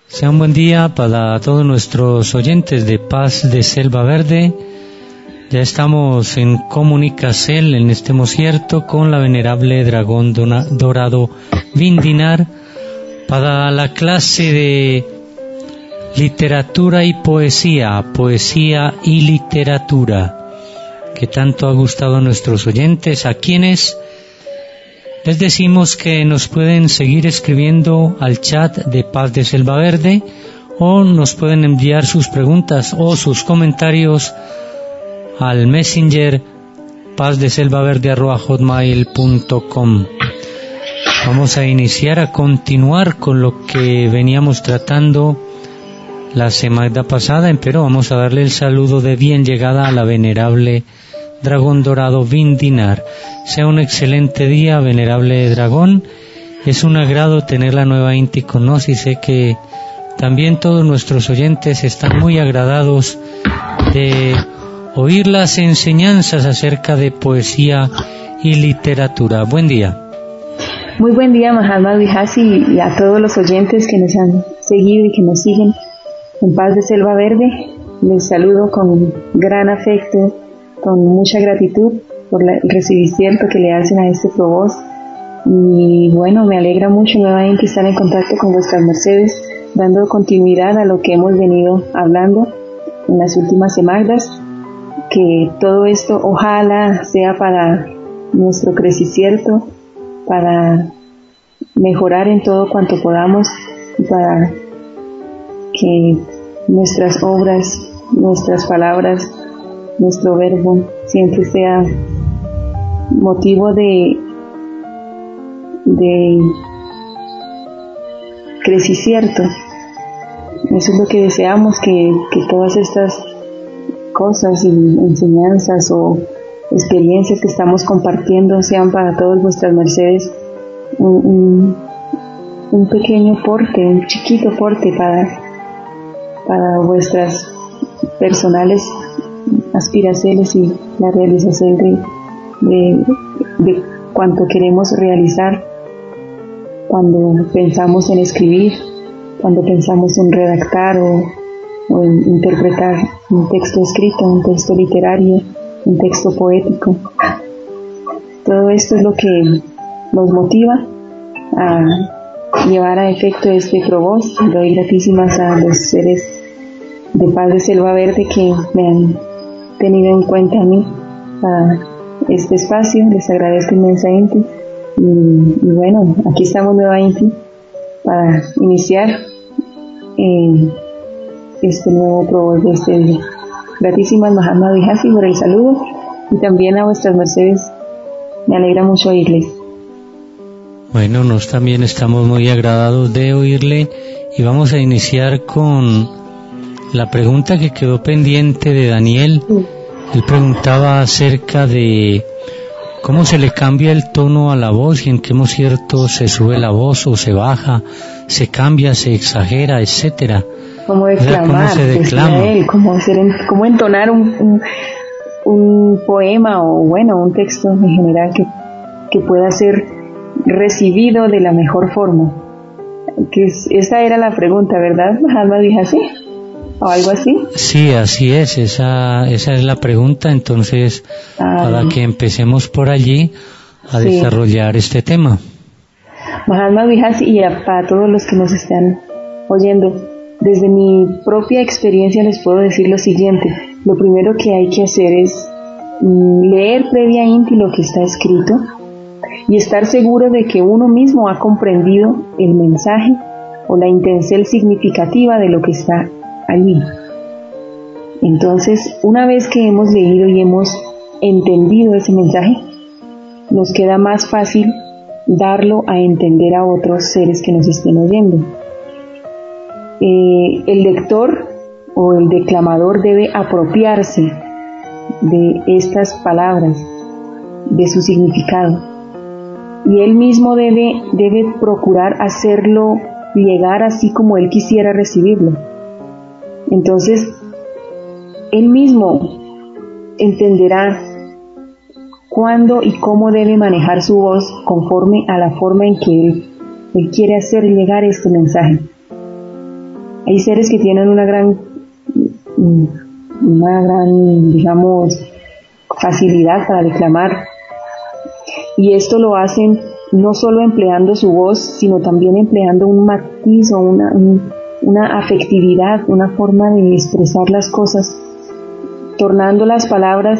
Sea un buen día para todos nuestros oyentes de Paz de Selva Verde. Ya estamos en comunicación en este mosierto con la venerable Dragón Dorado Vindinar para la clase de literatura y poesía y literatura, que tanto ha gustado a nuestros oyentes, a quienes les decimos que nos pueden seguir escribiendo al chat de Paz de Selva Verde o nos pueden enviar sus preguntas o sus comentarios al Messenger pazdeselvaverde@hotmail.com. Vamos a iniciar, a continuar con lo que veníamos tratando la semana pasada, pero vamos a darle el saludo de bien llegada a la venerable Dragón Dorado Vindinar. Sea un excelente día, venerable Dragón. Es un agrado tenerla nuevamente con nosotros y sé que también todos nuestros oyentes están muy agradados de oír las enseñanzas acerca de poesía y literatura. Buen día. Muy buen día, Mahatma Vihasi, y a todos los oyentes que nos han seguido y que nos siguen en Paz de Selva Verde. Les saludo con gran afecto, con mucha gratitud por el recibimiento que le hacen a este provost. Y bueno, me alegra mucho nuevamente estar en contacto con vuestras mercedes, dando continuidad a lo que hemos venido hablando en las últimas semanas, que todo esto ojalá sea para nuestro crecimiento, para mejorar en todo cuanto podamos y para que nuestras obras, nuestras palabras, nuestro verbo siempre sea motivo de crecimiento. Eso es lo que deseamos, que todas estas cosas y enseñanzas o experiencias que estamos compartiendo sean para todos vuestras mercedes un pequeño porte, un chiquito porte para vuestras personales aspiraciones y la realización de cuanto queremos realizar cuando pensamos en escribir, cuando pensamos en redactar o en interpretar un texto escrito, un texto literario, un texto poético. Todo esto es lo que nos motiva a llevar a efecto este provost. Doy gratísimas a los seres de Paz de Selva Verde que me han tenido en cuenta a mí a este espacio. Les agradezco inmensamente y bueno, aquí estamos nuevamente para iniciar este nuevo provost de este día. Gratísimas, Mahatma Vihasi, por el saludo, y también a vuestras mercedes. Me alegra mucho oírles. Bueno, nos también estamos muy agradados de oírle y vamos a iniciar con la pregunta que quedó pendiente de Daniel. Él preguntaba acerca de cómo se le cambia el tono a la voz y en qué momento se sube la voz o se baja, se cambia, se exagera, etcétera. Cómo declamar, ¿cómo se declama? Él, cómo entonar un poema o bueno, un texto en general que pueda ser recibido de la mejor forma. Esa era la pregunta, ¿verdad? Mahatma dijo así, o algo así. Sí, así es, esa es la pregunta. Entonces, para que empecemos por allí a desarrollar este tema. Mahatma Vihasi, y para todos los que nos están oyendo, desde mi propia experiencia les puedo decir lo siguiente. Lo primero que hay que hacer es leer previamente lo que está escrito y estar seguro de que uno mismo ha comprendido el mensaje o la intención significativa de lo que está allí. Entonces, una vez que hemos leído y hemos entendido ese mensaje, nos queda más fácil darlo a entender a otros seres que nos estén oyendo. El lector o el declamador debe apropiarse de estas palabras, de su significado, y él mismo debe procurar hacerlo llegar así como él quisiera recibirlo. Entonces, él mismo entenderá cuándo y cómo debe manejar su voz conforme a la forma en que él quiere hacer llegar este mensaje. Hay seres que tienen una gran, digamos, facilidad para declamar, y esto lo hacen no solo empleando su voz, sino también empleando un matiz o una afectividad, una forma de expresar las cosas, tornando las palabras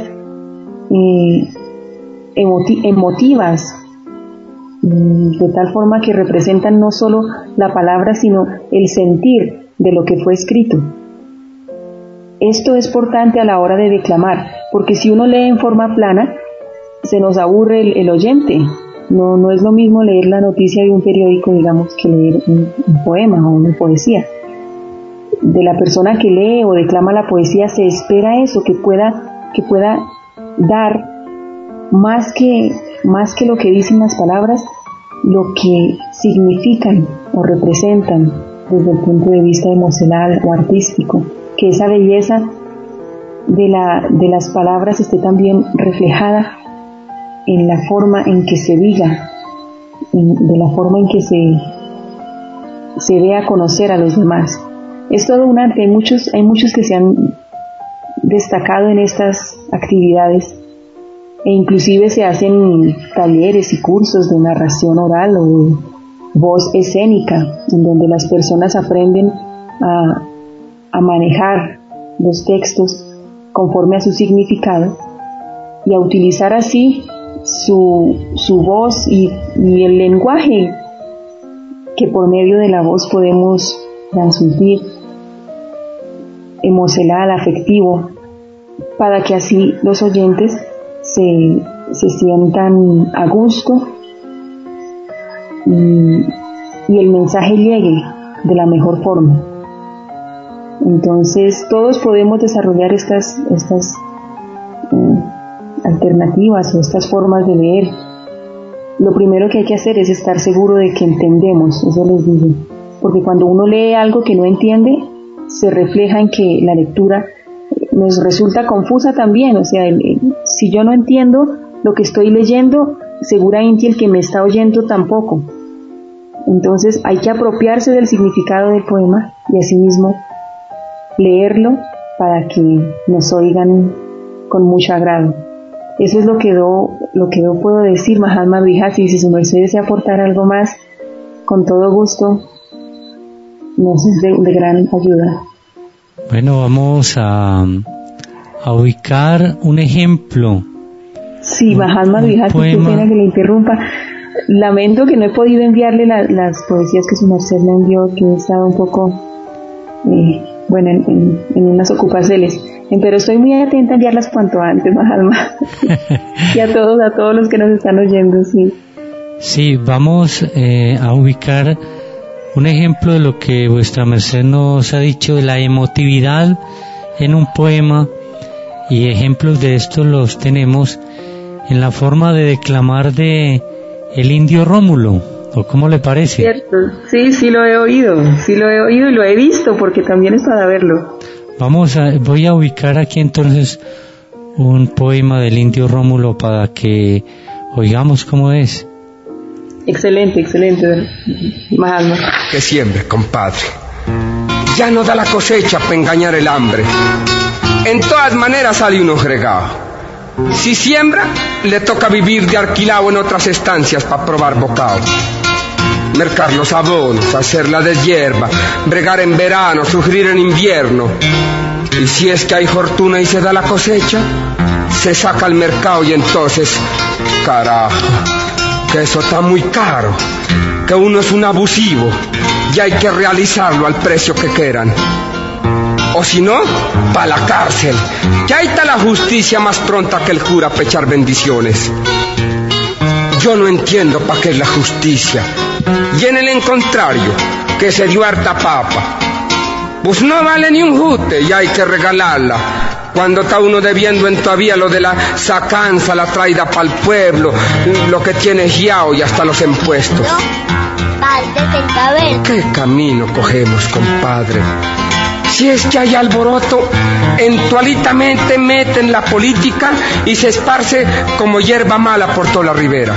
emotivas, de tal forma que representan no solo la palabra, sino el sentir de lo que fue escrito. Esto es importante a la hora de declamar, porque si uno lee en forma plana, se nos aburre el oyente. No es lo mismo leer la noticia de un periódico, digamos, que leer un poema o una poesía. De la persona que lee o declama la poesía se espera eso, que pueda dar más que lo que dicen las palabras, lo que significan o representan desde el punto de vista emocional o artístico, que esa belleza de las palabras esté también reflejada en la forma en que se diga, de la forma en que se dé a conocer a los demás. Es todo un arte. Hay muchos que se han destacado en estas actividades, e inclusive se hacen talleres y cursos de narración oral o voz escénica, en donde las personas aprenden a manejar los textos conforme a su significado y a utilizar así su voz y el lenguaje que por medio de la voz podemos transmitir, emocional, afectivo, para que así los oyentes se sientan a gusto y el mensaje llegue de la mejor forma. Entonces todos podemos desarrollar estas alternativas o estas formas de leer. Lo primero que hay que hacer es estar seguro de que entendemos, eso les digo, porque cuando uno lee algo que no entiende, se refleja en que la lectura nos resulta confusa también. O sea, si yo no entiendo lo que estoy leyendo, seguramente el que me está oyendo tampoco. Entonces hay que apropiarse del significado del poema y asimismo leerlo para que nos oigan con mucho agrado. Eso es lo que yo puedo decir, Mahatma Vihasi, y si su merced desea aportar algo más, con todo gusto, nos es de gran ayuda. Bueno, vamos a ubicar un ejemplo. Sí, Mahatma Vihasi, qué pena que le interrumpa. Lamento que no he podido enviarle las poesías que su merced me envió, que he estado un poco, en unas ocupaciones. Pero estoy muy atenta a enviarlas cuanto antes, Mahatma. Y a todos los que nos están oyendo, sí. Sí, vamos a ubicar un ejemplo de lo que vuestra merced nos ha dicho, de la emotividad en un poema, y ejemplos de esto los tenemos en la forma de declamar de el indio Rómulo, ¿o cómo le parece? Cierto, sí lo he oído y lo he visto, porque también es para verlo. Voy a ubicar aquí entonces un poema del indio Rómulo para que oigamos cómo es. Excelente, Mahatma. Que siembre, compadre. Ya no da la cosecha para engañar el hambre. En todas maneras sale uno fregado. Si siembra, le toca vivir de alquilado en otras estancias para probar bocado. Mercar los abonos, hacer la deshierba, bregar en verano, sufrir en invierno. Y si es que hay fortuna y se da la cosecha, se saca al mercado y entonces, carajo, que eso está muy caro, que uno es un abusivo y hay que realizarlo al precio que quieran. O si no, pa' la cárcel, que ahí está la justicia más pronta que el cura pa' echar bendiciones. Yo no entiendo pa' qué es la justicia, y en el contrario, que se dio harta papa. Pues no vale ni un jute y hay que regalarla. Cuando está uno debiendo en todavía lo de la sacanza, la traída pa'l pueblo, lo que tiene guiao y hasta los impuestos. ¿Qué camino cogemos, compadre? Si es que hay alboroto, eventualmente meten la política y se esparce como hierba mala por toda la ribera.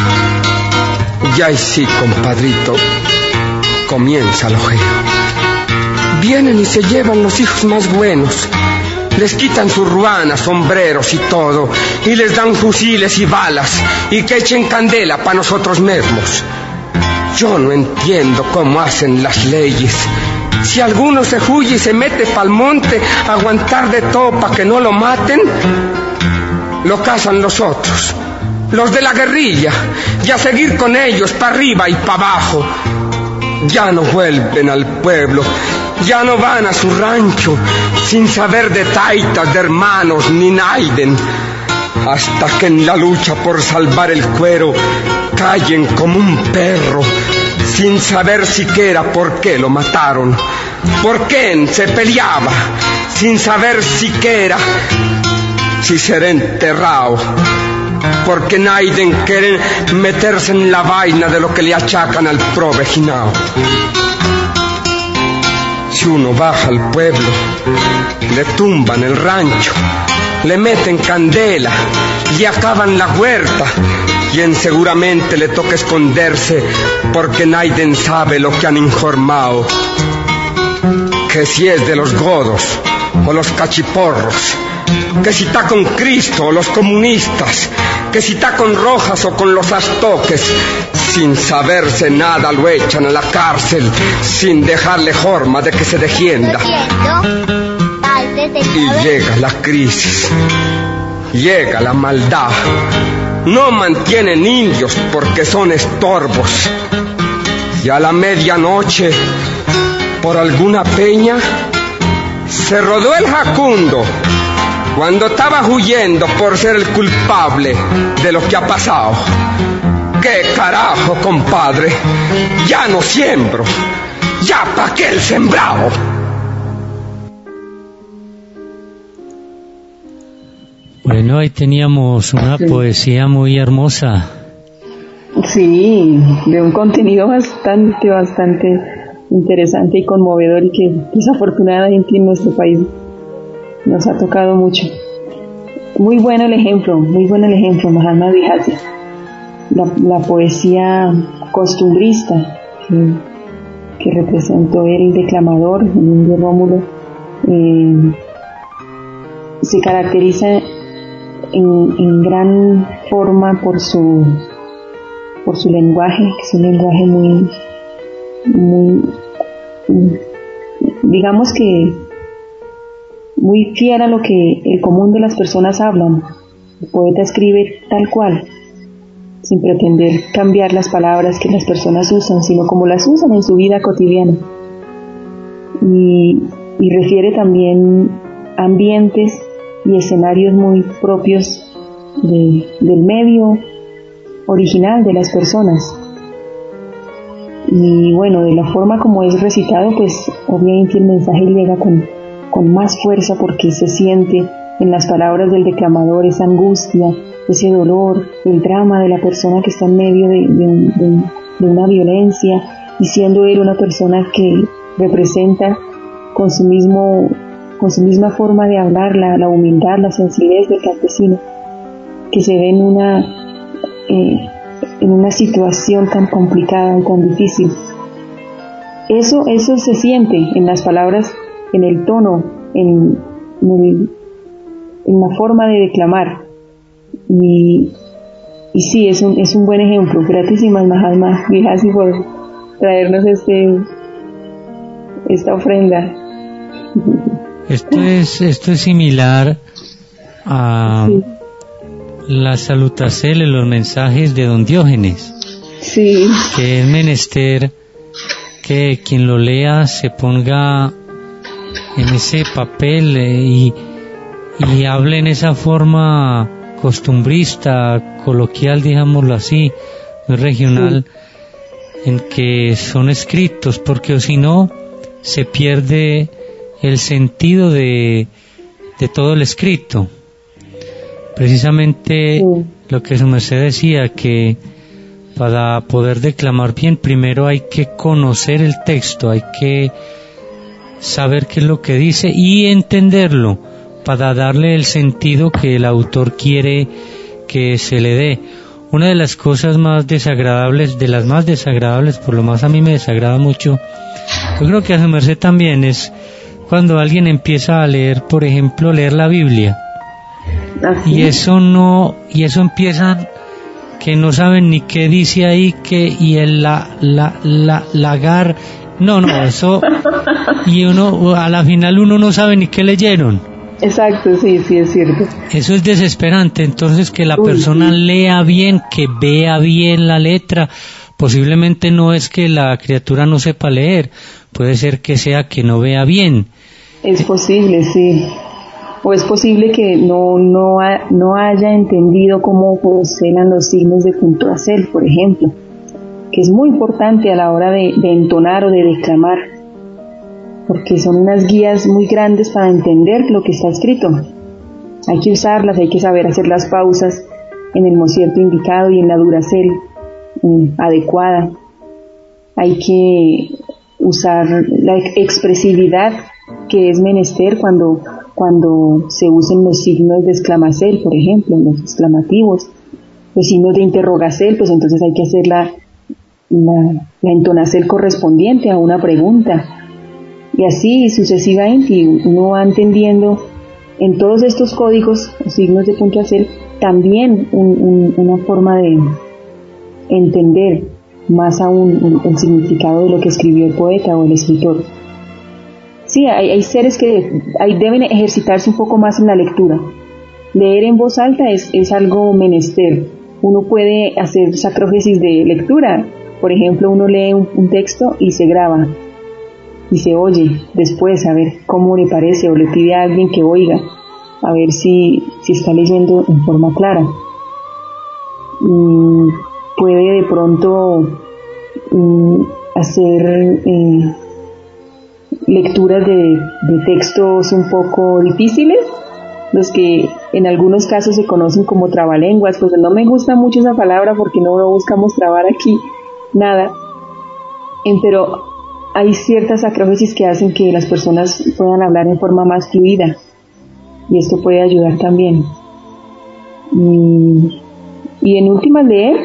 Y ahí sí, compadrito, comienza lo ojeo. Vienen y se llevan los hijos más buenos. Les quitan sus ruanas, sombreros y todo, y les dan fusiles y balas, y que echen candela para nosotros mismos. Yo no entiendo cómo hacen las leyes. Si alguno se huye y se mete pa'l monte a aguantar de todo para que no lo maten, lo cazan los otros, los de la guerrilla, y a seguir con ellos para arriba y para abajo. Ya no vuelven al pueblo, ya no van a su rancho, sin saber de taitas, de hermanos, ni naiden, hasta que en la lucha por salvar el cuero callen como un perro, sin saber siquiera por qué lo mataron, por quién se peleaba, sin saber siquiera si será enterrado, porque naiden quiere meterse en la vaina de lo que le achacan al provejinao. Si uno baja al pueblo, le tumban el rancho, le meten candela, le acaban la huerta, y seguramente le toca esconderse porque naiden sabe lo que han informado, que si es de los godos o los cachiporros, que si está con Cristo o los comunistas, que si está con Rojas o con los astoques, sin saberse nada lo echan a la cárcel sin dejarle forma de que se defienda. Y llega la crisis, llega la maldad. No mantienen indios porque son estorbos. Y a la medianoche, por alguna peña, se rodó el jacundo cuando estaba huyendo por ser el culpable de lo que ha pasado. ¡Qué carajo, compadre! Ya no siembro, ya pa' qué el sembrado. Bueno, ahí teníamos una poesía muy hermosa. Sí, de un contenido bastante interesante y conmovedor, y que desafortunadamente en nuestro país nos ha tocado mucho. Muy bueno el ejemplo, Mahatma Vyasa. La poesía costumbrista que representó el declamador, el indio Rómulo, se caracteriza en gran forma por su lenguaje, que es un lenguaje muy digamos que muy fiel a lo que el común de las personas hablan. El poeta escribe tal cual, sin pretender cambiar las palabras que las personas usan, sino como las usan en su vida cotidiana. Y refiere también ambientes y escenarios muy propios del medio original de las personas. Y bueno, de la forma como es recitado, pues obviamente el mensaje llega con más fuerza, porque se siente en las palabras del declamador esa angustia, ese dolor, el drama de la persona que está en medio de una violencia, y siendo él una persona que representa con su misma forma de hablar la humildad, la sencillez del campesino, que se ve en una situación tan complicada y tan difícil. Eso se siente en las palabras, en el tono, en la forma de declamar. Y sí, es un buen ejemplo. Gratísimas, Mahatma Vyasa, por traernos esta ofrenda. Esto es similar a la salutacele, los mensajes de don Diógenes. Sí. Que es menester que quien lo lea se ponga en ese papel y hable en esa forma costumbrista, coloquial, digámoslo así, muy regional, en que son escritos, porque o si no se pierde el sentido de todo el escrito. Precisamente lo que su merced decía, que para poder declamar bien primero hay que conocer el texto, hay que saber qué es lo que dice y entenderlo para darle el sentido que el autor quiere que se le dé. Una de las cosas más desagradables, por lo más a mí me desagrada mucho, Yo creo que a su merced también es cuando alguien empieza a leer, por ejemplo, leer la Biblia. Así. Y eso empiezan que no saben ni qué dice ahí, y el lagar, eso, y uno, a la final uno no sabe ni qué leyeron. Exacto, sí, es cierto. Eso es desesperante. Entonces, que la persona lea bien, que vea bien la letra. Posiblemente no es que la criatura no sepa leer, puede ser que sea que no vea bien. Es posible, sí. O es posible que no haya entendido cómo funcionan los signos de puntuación, por ejemplo, que es muy importante a la hora de entonar o de declamar, porque son unas guías muy grandes para entender lo que está escrito. Hay que usarlas, hay que saber hacer las pausas en el mocierto indicado y en la duracel adecuada. Hay que usar la expresividad que es menester cuando se usen los signos de exclamacel, por ejemplo, los exclamativos, los signos de interrogacel, pues entonces hay que hacer la entonacel correspondiente a una pregunta. Y así sucesivamente uno va entendiendo en todos estos códigos, los signos de puntuación, también una forma de entender más aún el significado de lo que escribió el poeta o el escritor. Sí, hay seres que deben ejercitarse un poco más en la lectura. Leer en voz alta es algo menester. Uno puede hacer sacrógesis de lectura. Por ejemplo, uno lee un texto y se graba y se oye después a ver cómo le parece, o le pide a alguien que oiga a ver si está leyendo en forma clara. Puede de pronto hacer lecturas de textos un poco difíciles, los que en algunos casos se conocen como trabalenguas. Pues no me gusta mucho esa palabra porque no buscamos trabar aquí nada, pero hay ciertas acrógesis que hacen que las personas puedan hablar en forma más fluida, y esto puede ayudar también. Y en últimas, leer,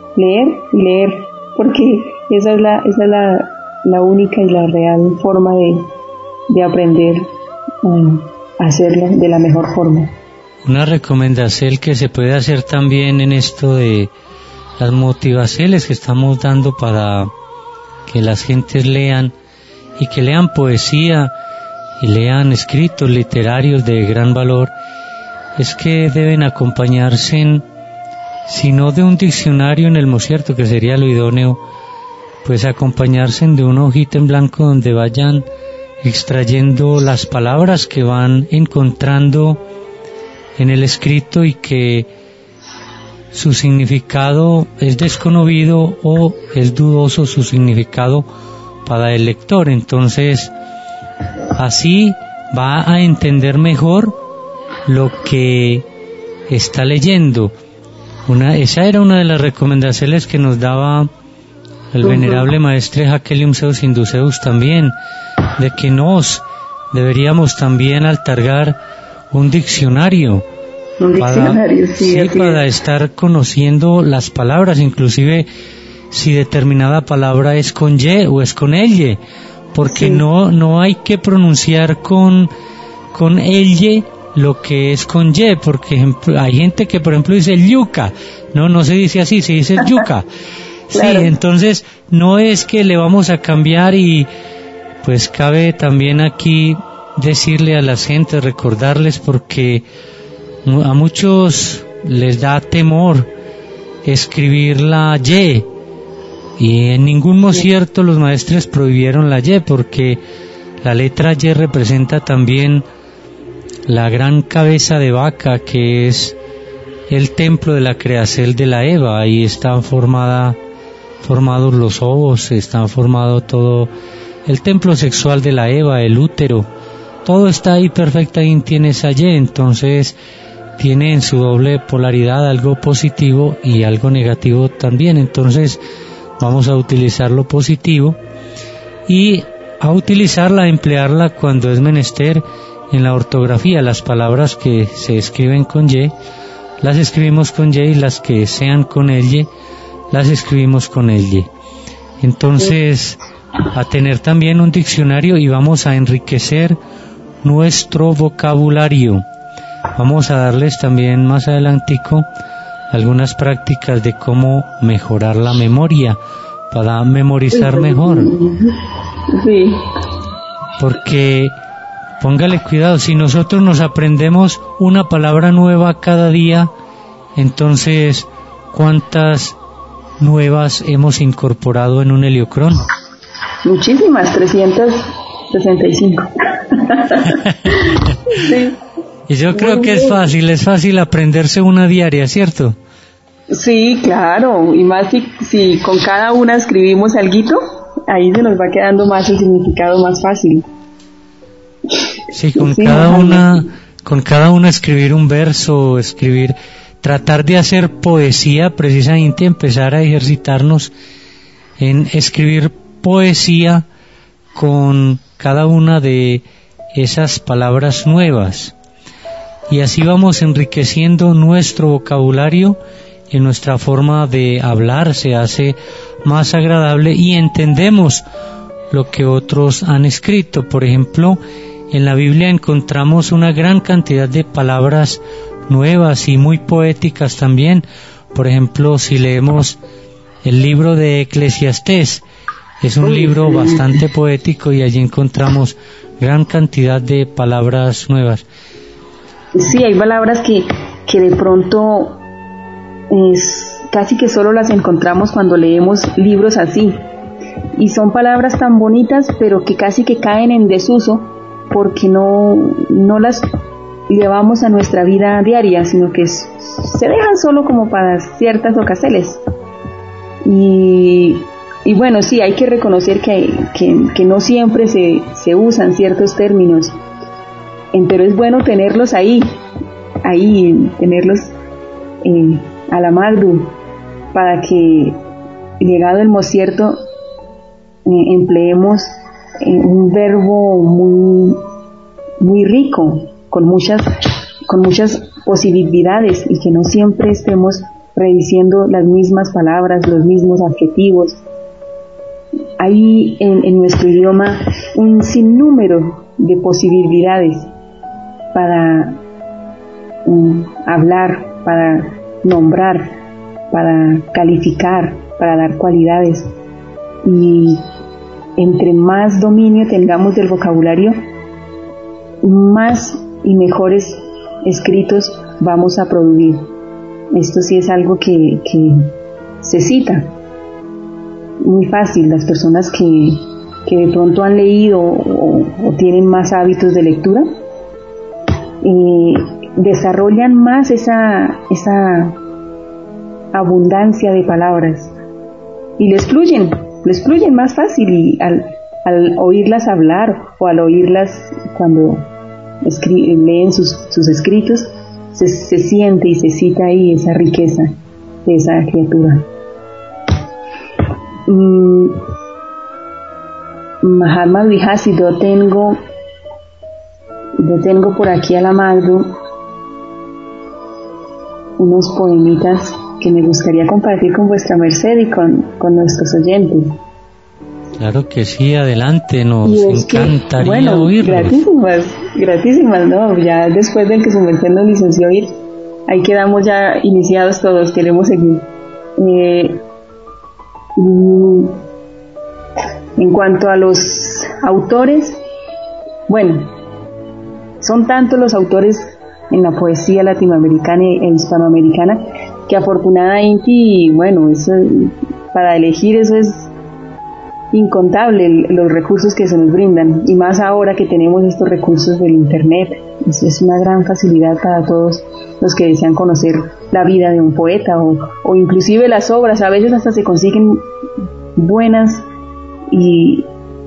porque esa es la única y la real forma de aprender a hacerlo de la mejor forma. Una recomendación que se puede hacer también en esto de las motivaciones que estamos dando para que las gentes lean, y que lean poesía y lean escritos literarios de gran valor, es que deben acompañarse, si no de un diccionario en el mocierto, que sería lo idóneo, pues acompañarse de una hojita en blanco donde vayan extrayendo las palabras que van encontrando en el escrito y que su significado es desconocido o es dudoso su significado para el lector. Entonces, así va a entender mejor lo que está leyendo. Esa era una de las recomendaciones que nos daba el venerable maestre Jacquelium Zeus Induceus también, de que nos deberíamos también altargar un diccionario. Para estar conociendo las palabras, inclusive si determinada palabra es con Y o es con L, porque no hay que pronunciar con L lo que es con Y, porque hay gente que por ejemplo dice yuca, no se dice así, se dice yuca. Claro. Sí, entonces no es que le vamos a cambiar, y pues cabe también aquí decirle a las gentes, recordarles, porque a muchos les da temor escribir la Y, y en ningún mocierto los maestres prohibieron la Y, porque la letra Y representa también la gran cabeza de vaca, que es el templo de la creación de la Eva. Ahí están formados los ovos, están formado todo el templo sexual de la Eva, el útero, todo está ahí perfectamente, tiene esa Y. Entonces tiene en su doble polaridad algo positivo y algo negativo también. Entonces vamos a utilizar lo positivo y a utilizarla, a emplearla cuando es menester en la ortografía. Las palabras que se escriben con Y las escribimos con Y, y las que sean con Y las escribimos con Y. Entonces a tener también un diccionario y vamos a enriquecer nuestro vocabulario. Vamos a darles también más adelantico algunas prácticas de cómo mejorar la memoria para memorizar mejor. Sí. Porque póngale cuidado, si nosotros nos aprendemos una palabra nueva cada día, entonces ¿cuántas nuevas hemos incorporado en un heliocrón? Muchísimas, 365. Sí. Y yo creo que es fácil aprenderse una diaria, ¿cierto? Sí, claro, y más si con cada una escribimos alguito, ahí se nos va quedando más el significado más fácil. Sí, con cada una escribir un verso, tratar de hacer poesía, precisamente empezar a ejercitarnos en escribir poesía con cada una de esas palabras nuevas. Y así vamos enriqueciendo nuestro vocabulario y nuestra forma de hablar se hace más agradable y entendemos lo que otros han escrito. Por ejemplo, en la Biblia encontramos una gran cantidad de palabras nuevas y muy poéticas también. Por ejemplo, si leemos el libro de Eclesiastés, es un libro bastante poético y allí encontramos gran cantidad de palabras nuevas. Sí, hay palabras que de pronto casi que solo las encontramos cuando leemos libros así. Y son palabras tan bonitas, pero que casi que caen en desuso porque no las llevamos a nuestra vida diaria, sino que se dejan solo como para ciertas ocasiones. Y bueno, sí, hay que reconocer que no siempre se usan ciertos términos, pero es bueno tenerlos ahí tenerlos a la magdu, para que llegado el mosierto empleemos un verbo muy muy rico, con muchas posibilidades, y que no siempre estemos rediciendo las mismas palabras, los mismos adjetivos. Hay en nuestro idioma un sinnúmero de posibilidades para hablar, para nombrar, para calificar, para dar cualidades. Y entre más dominio tengamos del vocabulario, más y mejores escritos vamos a producir. Esto sí es algo que se cita muy fácil. Las personas que de pronto han leído o tienen más hábitos de lectura desarrollan más esa abundancia de palabras y les fluyen más fácil, y al oírlas hablar o al oírlas cuando leen sus escritos, se siente y se cita ahí esa riqueza de esa criatura. Mahatma Vihasi, yo tengo por aquí a la Magdu unos poemitas que me gustaría compartir con vuestra merced y con nuestros oyentes. Claro que sí, adelante, nos encantaría oírlos. Gratísimas, ¿no? Ya después de que su merced nos licenció ir, ahí quedamos ya iniciados todos, queremos seguir. En cuanto a los autores, bueno, son tantos los autores en la poesía latinoamericana e hispanoamericana que afortunadamente, bueno, eso, para elegir eso es incontable los recursos que se nos brindan, y más ahora que tenemos estos recursos del internet. Eso es una gran facilidad para todos los que desean conocer la vida de un poeta o inclusive las obras. A veces hasta se consiguen buenas y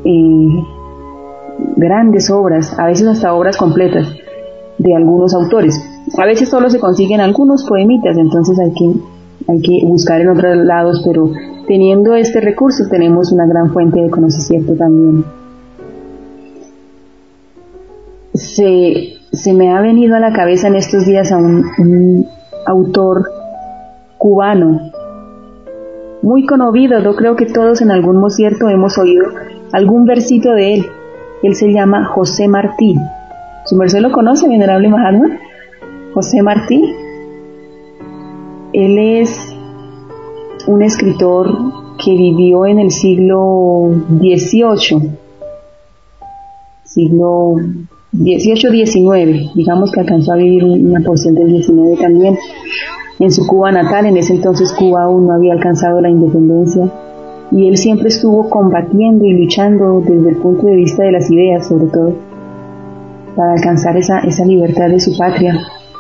grandes obras, a veces hasta obras completas de algunos autores. A veces solo se consiguen algunos poemitas, entonces hay que buscar en otros lados, pero teniendo este recurso tenemos una gran fuente de conocimiento también. Se me ha venido a la cabeza en estos días a un autor cubano muy conmovido. Yo creo que todos en algún concierto hemos oído algún versito de él. Él se llama José Martí. ¿Su merced lo conoce, venerable Mahatma? José Martí. Él es un escritor que vivió en el siglo XVIII, siglo XVIII-XIX, digamos que alcanzó a vivir una porción del XIX también, en su Cuba natal. En ese entonces Cuba aún no había alcanzado la independencia, y él siempre estuvo combatiendo y luchando desde el punto de vista de las ideas, sobre todo, para alcanzar esa libertad de su patria.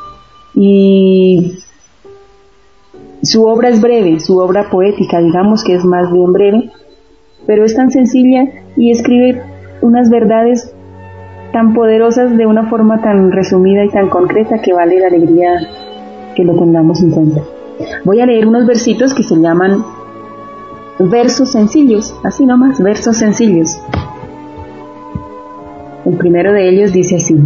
Y su obra es breve, su obra poética, digamos que es más bien breve, pero es tan sencilla y escribe unas verdades tan poderosas de una forma tan resumida y tan concreta que vale la alegría que lo tengamos en cuenta. Voy a leer unos versitos que se llaman versos sencillos, así nomás, versos sencillos. El primero de ellos dice así: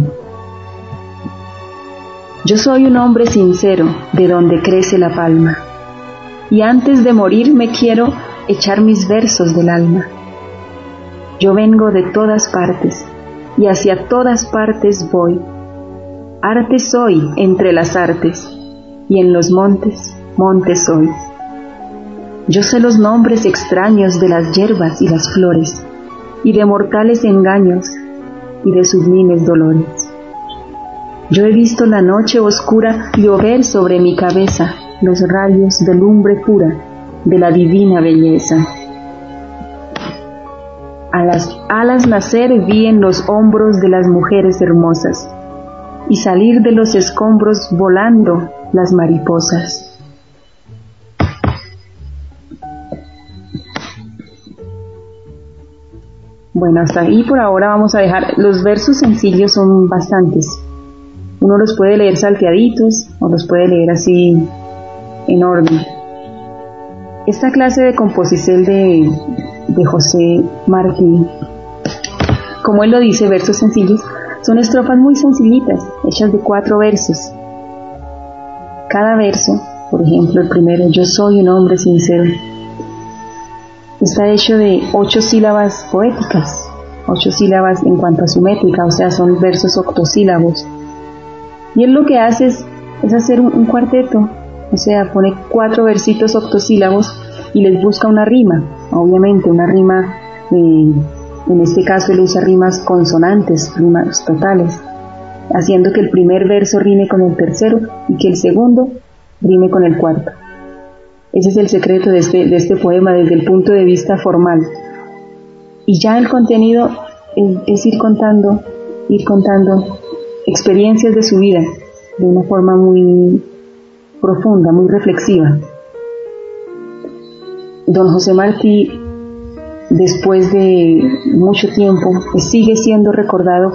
yo soy un hombre sincero, de donde crece la palma, y antes de morir me quiero echar mis versos del alma. Yo vengo de todas partes, y hacia todas partes voy. Arte soy entre las artes, y en los montes, montes soy. Yo sé los nombres extraños de las hierbas y las flores, y de mortales engaños, y de sublimes dolores. Yo he visto la noche oscura llover sobre mi cabeza los rayos de lumbre pura de la divina belleza. A las alas nacer vi en los hombros de las mujeres hermosas, y salir de los escombros volando las mariposas. Bueno, hasta ahí por ahora vamos a dejar. Los versos sencillos son bastantes. Uno los puede leer salteaditos o los puede leer así en orden. Esta clase de composición de José Martí, como él lo dice, versos sencillos, son estrofas muy sencillitas, hechas de 4 versos. Cada verso, por ejemplo, el primero, yo soy un hombre sincero, está hecho de 8 sílabas poéticas, 8 sílabas en cuanto a su métrica, o sea, son versos octosílabos. Y él lo que hace es hacer un cuarteto, o sea, pone 4 versitos octosílabos y les busca una rima, obviamente una rima, en este caso él usa rimas consonantes, rimas totales, haciendo que el primer verso rime con el tercero y que el segundo rime con el cuarto. Ese es el secreto de este poema desde el punto de vista formal. Y ya el contenido es ir contando experiencias de su vida de una forma muy profunda, muy reflexiva. Don José Martí, después de mucho tiempo, sigue siendo recordado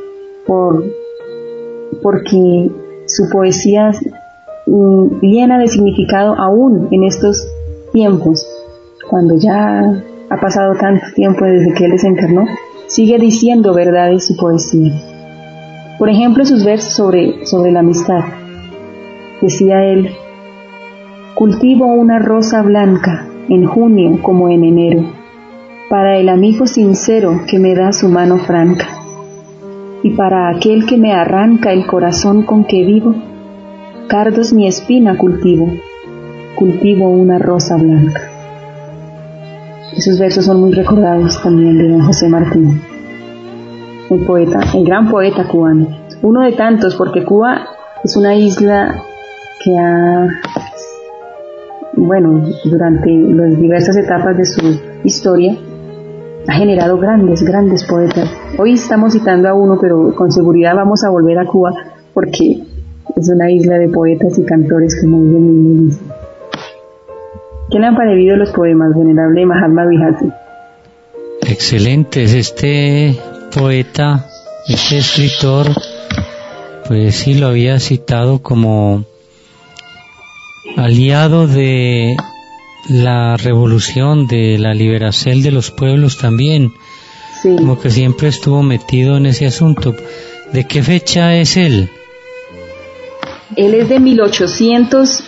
porque su poesía llena de significado aún en estos tiempos, cuando ya ha pasado tanto tiempo desde que él desencarnó, sigue diciendo verdades su poesía. Por ejemplo, sus versos sobre la amistad. Decía él: cultivo una rosa blanca en junio como en enero, para el amigo sincero que me da su mano franca, y para aquel que me arranca el corazón con que vivo, cardos mi espina cultivo una rosa blanca. Esos versos son muy recordados también de don José Martí, el poeta, el gran poeta cubano, uno de tantos, porque Cuba es una isla que durante las diversas etapas de su historia ha generado grandes poetas. Hoy estamos citando a uno, pero con seguridad vamos a volver a Cuba porque es una isla de poetas y cantores, como bien dice. ¿Qué le han parecido los poemas, venerable Mahatma Vihazi? Excelentes. Este poeta, este escritor, pues sí lo había citado como aliado de la revolución, de la liberación de los pueblos también. Sí. Como que siempre estuvo metido en ese asunto. ¿De qué fecha es él? Él es de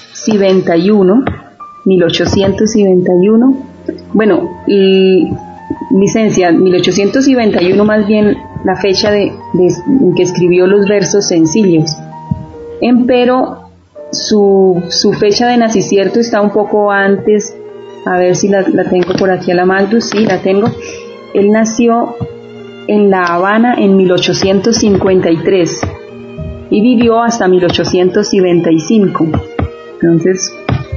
1871. Bueno, y licencia, 1891 más bien la fecha en que escribió los versos sencillos. Empero su fecha de nacimiento está un poco antes, a ver si la tengo por aquí a la mano, sí, la tengo. Él nació en La Habana en 1853 y vivió hasta 1895. Entonces,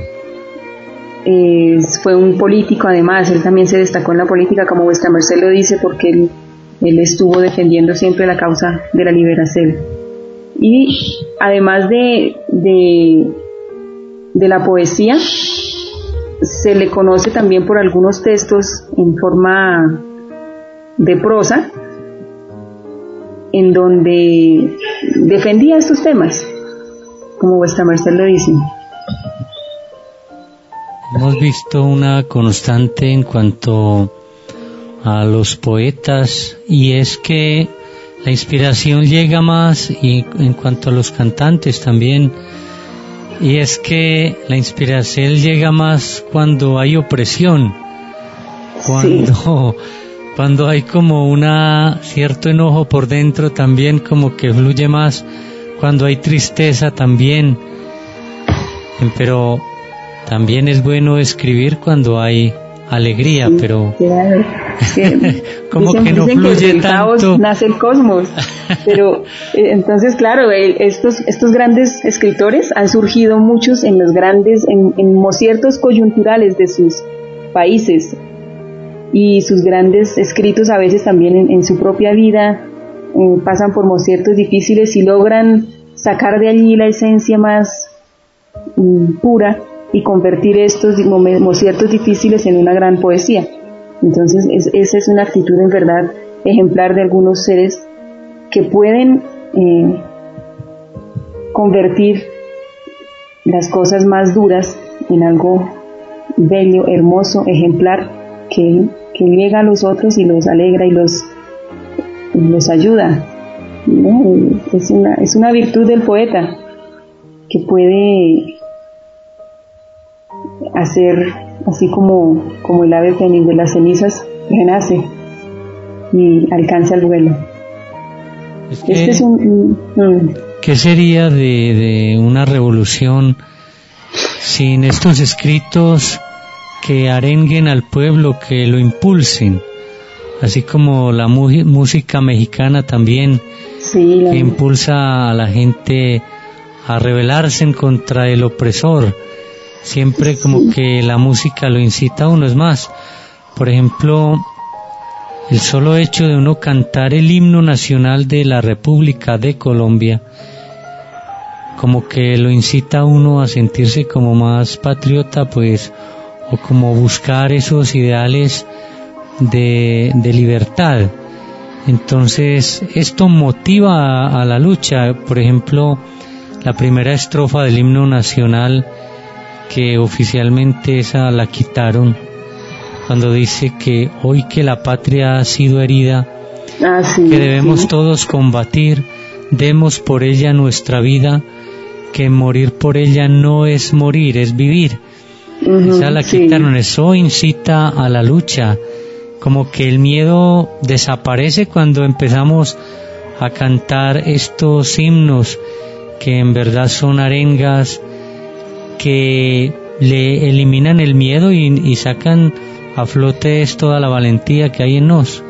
fue un político además, él también se destacó en la política, como vuestra merced lo dice, porque él estuvo defendiendo siempre la causa de la liberación. Y además de la poesía, se le conoce también por algunos textos en forma de prosa, en donde defendía estos temas, como vuestra merced lo dice. Hemos visto una constante en cuanto a los poetas, y es que la inspiración llega más, y en cuanto a los cantantes también, y es que la inspiración llega más cuando hay opresión, cuando hay como cierto enojo por dentro también, como que fluye más, cuando hay tristeza también, pero también es bueno escribir cuando hay alegría, pero claro, como que no fluye del tanto. Caos nace el cosmos, pero entonces claro, estos grandes escritores han surgido muchos en ciertos coyunturales de sus países, y sus grandes escritos a veces también en su propia vida pasan por mociertos difíciles y logran sacar de allí la esencia más pura y convertir estos mociertos difíciles en una gran poesía. Entonces esa es una actitud en verdad ejemplar de algunos seres que pueden convertir las cosas más duras en algo bello, hermoso, ejemplar, que llega a los otros y los alegra y los ayuda, ¿no? Es una virtud del poeta que puede hacer, así como el ave fénix de las cenizas renace y alcanza el vuelo. ¿Qué sería de una revolución sin estos escritos que arenguen al pueblo, que lo impulsen? Así como la música mexicana también, que impulsa a la gente a rebelarse en contra el opresor. Siempre como que la música lo incita a uno. Es más, por ejemplo, el solo hecho de uno cantar el himno nacional de la República de Colombia, como que lo incita a uno a sentirse como más patriota, pues, o como buscar esos ideales de libertad. Entonces esto motiva a la lucha. Por ejemplo, la primera estrofa del himno nacional, que oficialmente esa la quitaron, cuando dice que hoy que la patria ha sido herida, que debemos todos combatir, demos por ella nuestra vida, que morir por ella no es morir, es vivir. Esa la quitaron. Eso incita a la lucha, como que el miedo desaparece cuando empezamos a cantar estos himnos que en verdad son arengas que le eliminan el miedo y sacan a flote toda la valentía que hay en nos.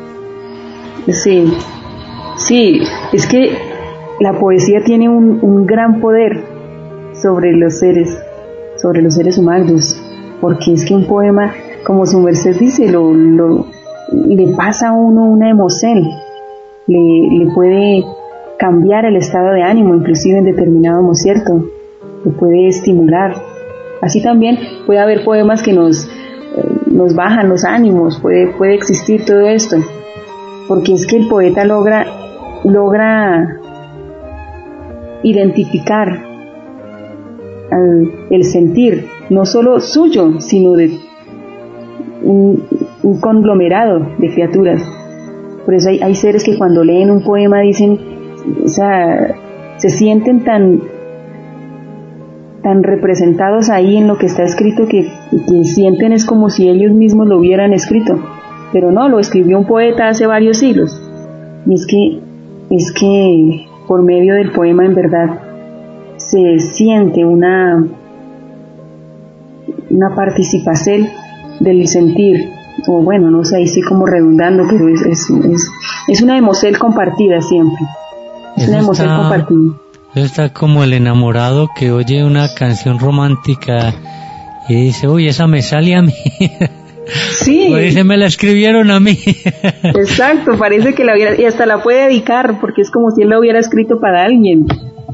Sí, es que la poesía tiene un gran poder sobre los seres humanos, porque es que un poema, como su merced dice, le pasa a uno una emoción, le puede cambiar el estado de ánimo, inclusive en determinado mocierto, le puede estimular. Así también puede haber poemas que nos bajan los ánimos, puede existir todo esto, porque es que el poeta logra identificar el sentir, no solo suyo, sino de un conglomerado de criaturas. Por eso hay seres que cuando leen un poema dicen, o sea, se sienten tan representados ahí en lo que está escrito que sienten es como si ellos mismos lo hubieran escrito. pero no, lo escribió un poeta hace varios siglos. Y es que por medio del poema en verdad se siente una participación del sentir, o bueno, no sé, ahí estoy como redundando, pero es una emoción compartida siempre. Es una emoción compartida. Está como el enamorado que oye una canción romántica y dice, uy, esa me sale a mí. Sí. O dice, me la escribieron a mí. Exacto, parece que la hubiera, y hasta la puede dedicar, porque es como si él la hubiera escrito para alguien.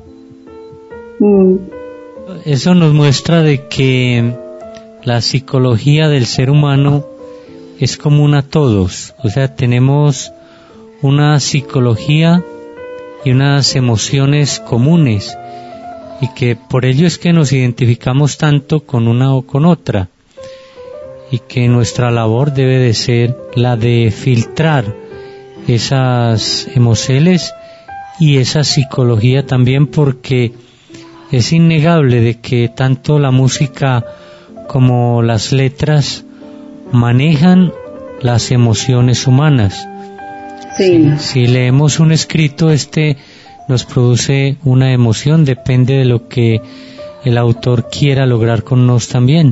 Eso nos muestra de que la psicología del ser humano es común a todos. O sea, tenemos una psicología y unas emociones comunes, y que por ello es que nos identificamos tanto con una o con otra, y que nuestra labor debe de ser la de filtrar esas emociones y esa psicología también, porque es innegable de que tanto la música como las letras manejan las emociones humanas. Sí. Si leemos un escrito, nos produce una emoción, depende de lo que el autor quiera lograr con nos también.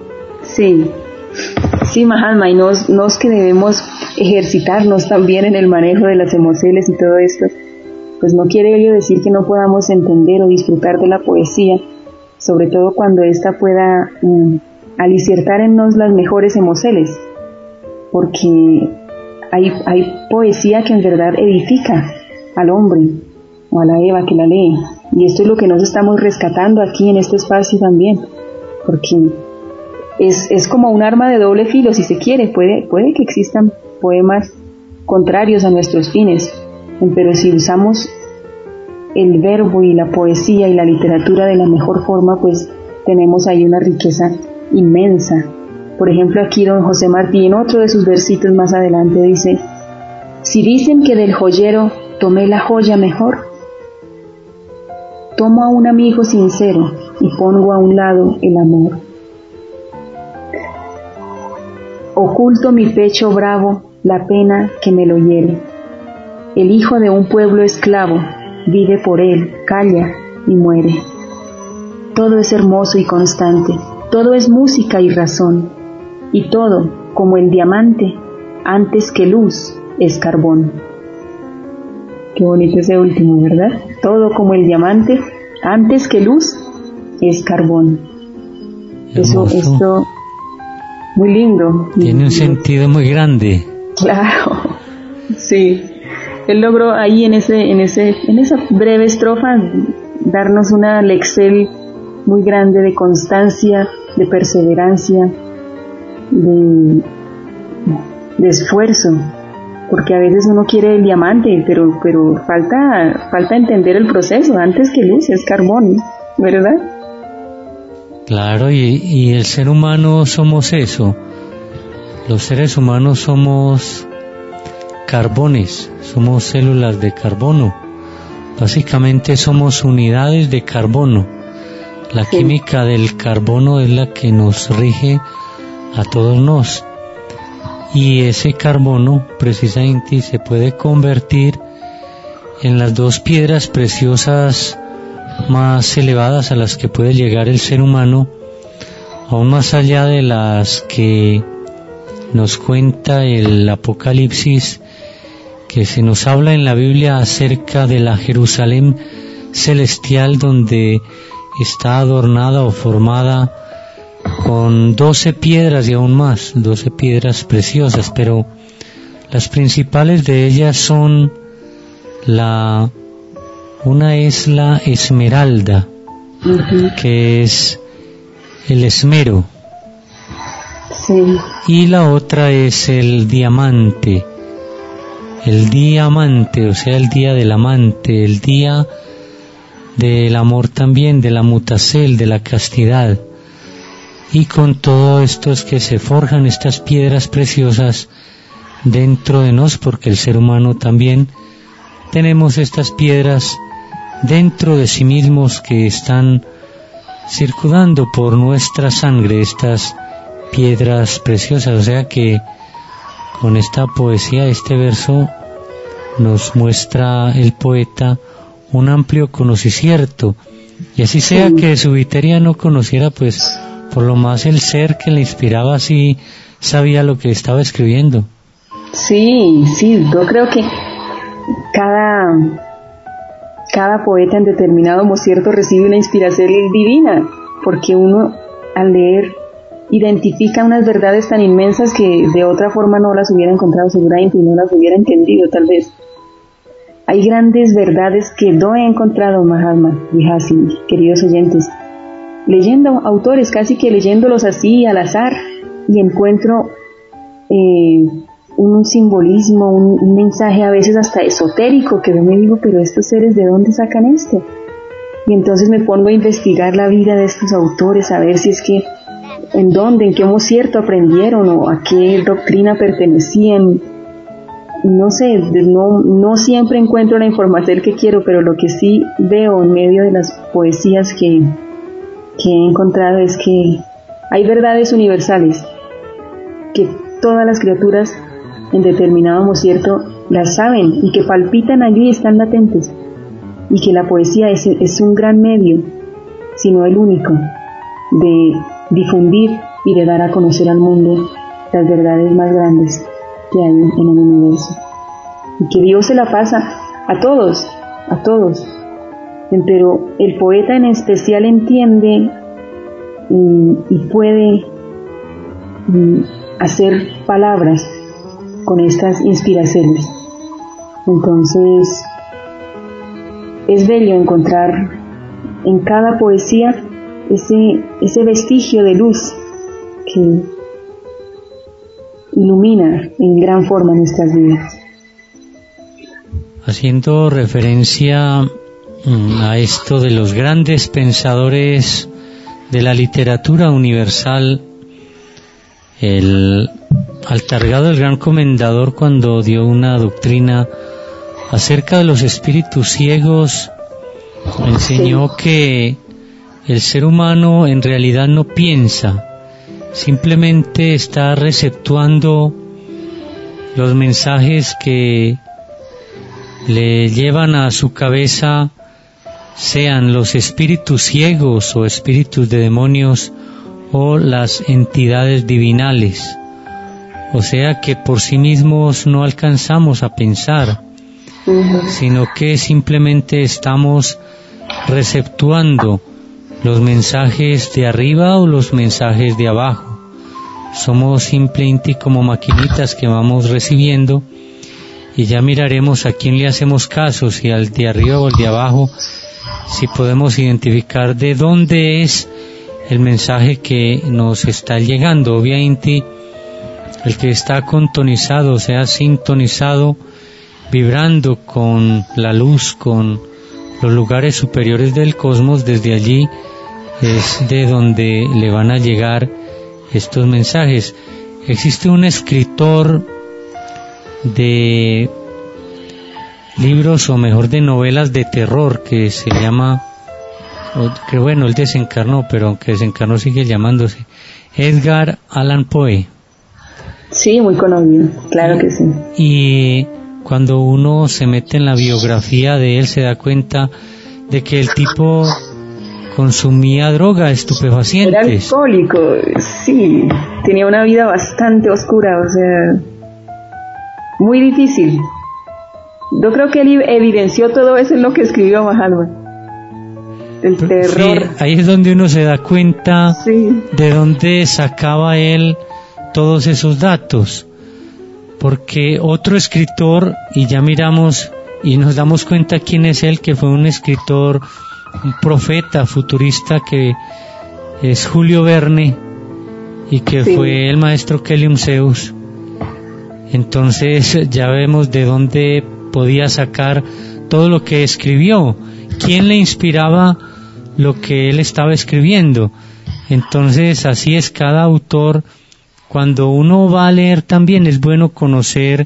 Sí, Mahatma, y no es que debemos ejercitarnos también en el manejo de las emociones y todo esto. Pues no quiere ello decir que no podamos entender o disfrutar de la poesía, sobre todo cuando ésta pueda aliciertar en nos las mejores emociones, porque hay poesía que en verdad edifica al hombre o a la Eva que la lee, y esto es lo que nos estamos rescatando aquí en este espacio también, porque es como un arma de doble filo, si se quiere. Puede que existan poemas contrarios a nuestros fines, pero si usamos el verbo y la poesía y la literatura de la mejor forma, pues tenemos ahí una riqueza inmensa. Por ejemplo, aquí don José Martí, en otro de sus versitos más adelante, dice: si dicen que del joyero tomé la joya mejor, tomo a un amigo sincero y pongo a un lado el amor. Oculto mi pecho bravo la pena que me lo hiere. El hijo de un pueblo esclavo vive por él, calla y muere. Todo es hermoso y constante, todo es música y razón, y todo, como el diamante, antes que luz, es carbón. Qué bonito ese último, ¿verdad? Todo como el diamante, antes que luz, es carbón. Esto, muy lindo. Tiene un sentido muy grande. Claro, sí. Él logró ahí en esa breve estrofa darnos una lección muy grande de constancia, de perseverancia, de esfuerzo, porque a veces uno quiere el diamante, pero falta entender el proceso. Antes que luz es carbón, ¿verdad? Claro, y el ser humano somos eso. Los seres humanos somos carbones, somos células de carbono. Básicamente somos unidades de carbono. La química del carbono es la que nos rige a todos nos. Y ese carbono precisamente se puede convertir en las dos piedras preciosas más elevadas a las que puede llegar el ser humano, aún más allá de las que nos cuenta el Apocalipsis, que se nos habla en la Biblia acerca de la Jerusalén celestial, donde está adornada o formada con 12 piedras y aún más, 12 piedras preciosas, pero las principales de ellas son una es la esmeralda, que es el esmero, y la otra es el diamante, o sea, el día del amante, el día del amor también, de la mutacel, de la castidad. Y con todo esto es que se forjan estas piedras preciosas dentro de nos, porque el ser humano también tenemos estas piedras dentro de sí mismos que están circulando por nuestra sangre, estas piedras preciosas. O sea que, con esta poesía, este verso, nos muestra el poeta un amplio conocimiento, y así sea que su Viteria no conociera, pues por lo más el ser que le inspiraba sí sabía lo que estaba escribiendo. Sí, yo creo que cada poeta en determinado momento recibe una inspiración divina, porque uno al leer identifica unas verdades tan inmensas que de otra forma no las hubiera encontrado seguramente y no las hubiera entendido tal vez. Hay grandes verdades que no he encontrado, Mahatma Vihasi, queridos oyentes, leyendo autores, casi que leyéndolos así al azar, y encuentro un simbolismo, un mensaje a veces hasta esotérico, que yo me digo, pero estos seres, ¿de dónde sacan esto? Y entonces me pongo a investigar la vida de estos autores, a ver si es que en qué concierto aprendieron o a qué doctrina pertenecían. No sé, no siempre encuentro la información que quiero, pero lo que sí veo en medio de las poesías que he encontrado es que hay verdades universales que todas las criaturas en determinado momento las saben y que palpitan allí y están latentes, y que la poesía es un gran medio, si no el único, de difundir y de dar a conocer al mundo las verdades más grandes que hay en el universo, y que Dios se la pasa a todos, pero el poeta en especial entiende y puede hacer palabras con estas inspiraciones. Entonces es bello encontrar en cada poesía ese vestigio de luz que ilumina en gran forma nuestras vidas. Haciendo referencia a esto de los grandes pensadores de la literatura universal, el Altargado, el gran comendador, cuando dio una doctrina acerca de los espíritus ciegos, enseñó que el ser humano en realidad no piensa, simplemente está receptuando los mensajes que le llevan a su cabeza, sean los espíritus ciegos o espíritus de demonios o las entidades divinales. O sea que por sí mismos no alcanzamos a pensar, sino que simplemente estamos receptuando los mensajes de arriba o los mensajes de abajo. Somos simplemente como maquinitas que vamos recibiendo, y ya miraremos a quién le hacemos caso, si al de arriba o al de abajo, si podemos identificar de dónde es el mensaje que nos está llegando. Obviamente el que está contonizado, o sea, sintonizado, vibrando con la luz, con los lugares superiores del cosmos, desde allí es de donde le van a llegar estos mensajes. Existe un escritor de libros, o mejor de novelas de terror, que se llama, que bueno, él desencarnó, pero aunque desencarnó sigue llamándose Edgar Allan Poe. Sí, muy conocido, claro que sí. Y cuando uno se mete en la biografía de él se da cuenta de que el tipo consumía droga, estupefacientes. Era alcohólico, sí, tenía una vida bastante oscura, o sea, muy difícil. Yo creo que él evidenció todo eso en lo que escribió Mahatma. El terror. Sí, ahí es donde uno se da cuenta de dónde sacaba él todos esos datos, porque otro escritor, y ya miramos y nos damos cuenta quién es él, que fue un escritor, un profeta futurista, que es Julio Verne, y que fue el maestro Kelly Zeus. Entonces ya vemos de dónde podía sacar todo lo que escribió, quién le inspiraba lo que él estaba escribiendo. Entonces así es cada autor. Cuando uno va a leer también es bueno conocer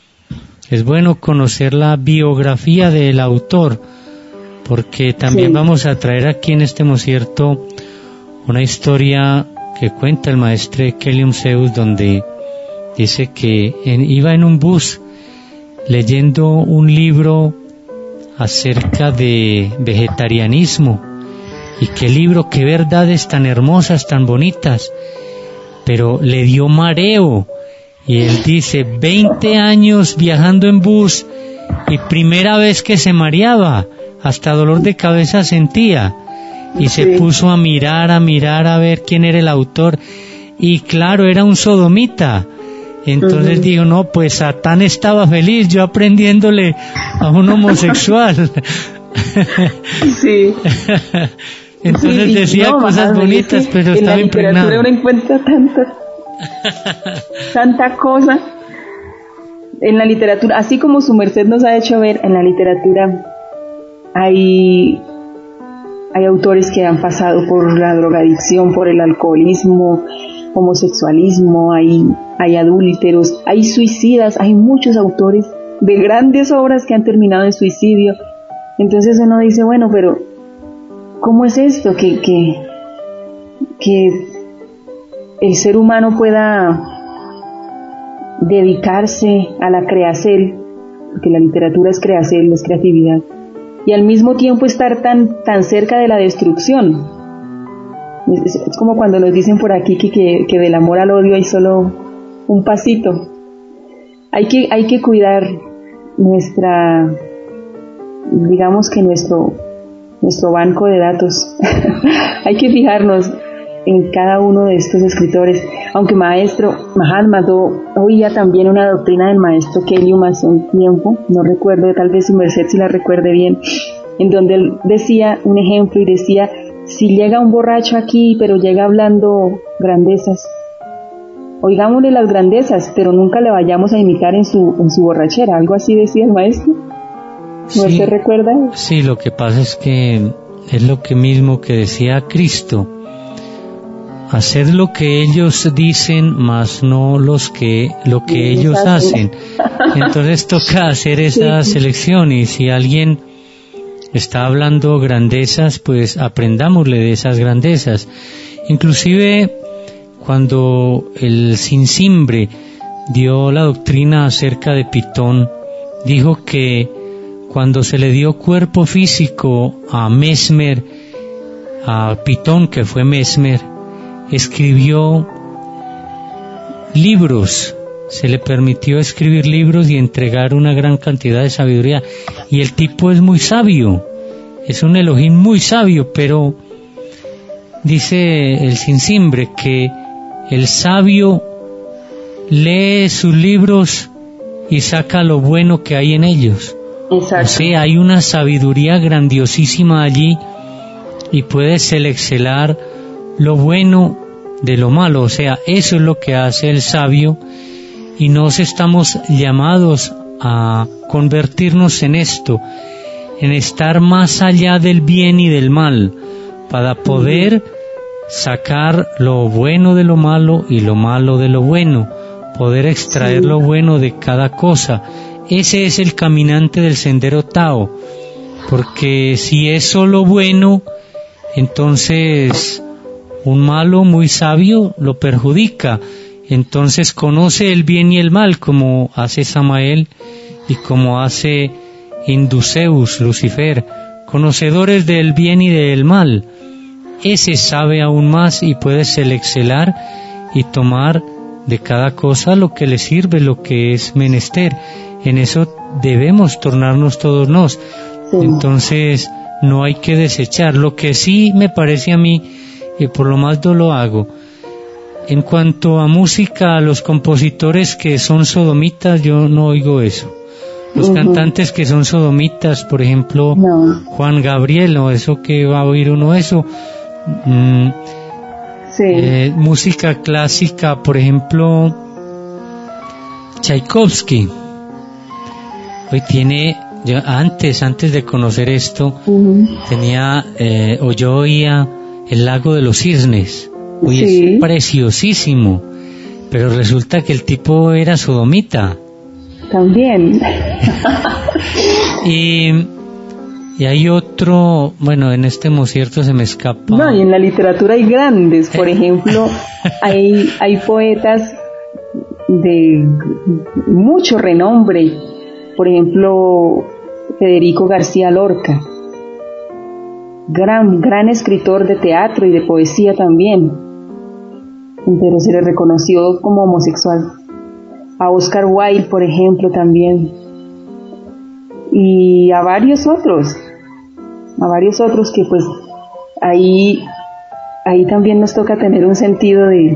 la biografía del autor, porque también vamos a traer aquí en este concierto una historia que cuenta el maestro Kelly Zeus, donde dice que iba en un bus leyendo un libro acerca de vegetarianismo, y qué libro, qué verdades tan hermosas, tan bonitas, pero le dio mareo, y él dice, 20 años viajando en bus y primera vez que se mareaba, hasta dolor de cabeza sentía, y se puso a mirar a ver quién era el autor, y claro, era un sodomita. Entonces dijo, no, pues Satán estaba feliz, yo aprendiéndole a un homosexual. Sí. Entonces decía cosas bonitas, pero estaba impregnado. En la literatura uno encuentra tanta cosa. En la literatura, así como su merced nos ha hecho ver, en la literatura hay autores que han pasado por la drogadicción, por el alcoholismo, homosexualismo, hay adúlteros, hay suicidas, hay muchos autores de grandes obras que han terminado en suicidio. Entonces uno dice, bueno, pero ¿cómo es esto? Que el ser humano pueda dedicarse a la creación, porque la literatura es creación, es creatividad, y al mismo tiempo estar tan cerca de la destrucción. Es como cuando nos dicen por aquí que del amor al odio hay solo un pasito. Hay que cuidar nuestro banco de datos. Hay que fijarnos en cada uno de estos escritores. Aunque Mahatma oía también una doctrina del maestro Kellyum hace un tiempo, no recuerdo, tal vez su merced si la recuerde bien, en donde él decía un ejemplo y decía, si llega un borracho aquí pero llega hablando grandezas, oigámosle las grandezas, pero nunca le vayamos a imitar en su borrachera. Algo así decía el maestro. ¿No se recuerda? Sí, lo que pasa es que es lo que mismo que decía Cristo: haced lo que ellos dicen, mas no lo que ellos hacen. Entonces toca hacer esa selección, y si alguien está hablando grandezas, pues aprendámosle de esas grandezas. Inclusive cuando el Sinsimbre dio la doctrina acerca de Pitón, dijo que cuando se le dio cuerpo físico a Mesmer, a Pitón, que fue Mesmer, escribió libros, se le permitió escribir libros y entregar una gran cantidad de sabiduría, y el tipo es muy sabio, es un Elohim muy sabio, pero dice el Sinsimbre que el sabio lee sus libros y saca lo bueno que hay en ellos. Exacto. O sea, hay una sabiduría grandiosísima allí, y puede seleccionar lo bueno de lo malo. O sea, eso es lo que hace el sabio, y nos estamos llamados a convertirnos en esto, en estar más allá del bien y del mal, para poder sacar lo bueno de lo malo y lo malo de lo bueno, poder extraer lo bueno de cada cosa. Ese es el caminante del sendero Tao, porque si es solo bueno, entonces un malo muy sabio lo perjudica. Entonces conoce el bien y el mal, como hace Samael y como hace Induceus, Lucifer, conocedores del bien y del mal. Ese sabe aún más y puede seleccionar y tomar de cada cosa lo que le sirve, lo que es menester. En eso debemos tornarnos todos nos. Entonces no hay que desechar. Lo que sí me parece a mí, y por lo más yo lo hago, en cuanto a música, a los compositores que son sodomitas, yo no oigo eso. Los cantantes que son sodomitas, por ejemplo, Juan Gabriel, o eso que va a oír uno eso. Música clásica, por ejemplo, Tchaikovsky. Hoy tiene, yo antes de conocer esto, tenía, o yo oía El lago de los cisnes. Uy, es preciosísimo, pero resulta que el tipo era sodomita. También. Y hay otro, bueno, en este concierto se me escapa. No, y en la literatura hay grandes, por ejemplo, hay poetas de mucho renombre, por ejemplo, Federico García Lorca, gran escritor de teatro y de poesía también, pero se le reconoció como homosexual. A Oscar Wilde, por ejemplo, también, y a varios otros que pues ahí también nos toca tener un sentido de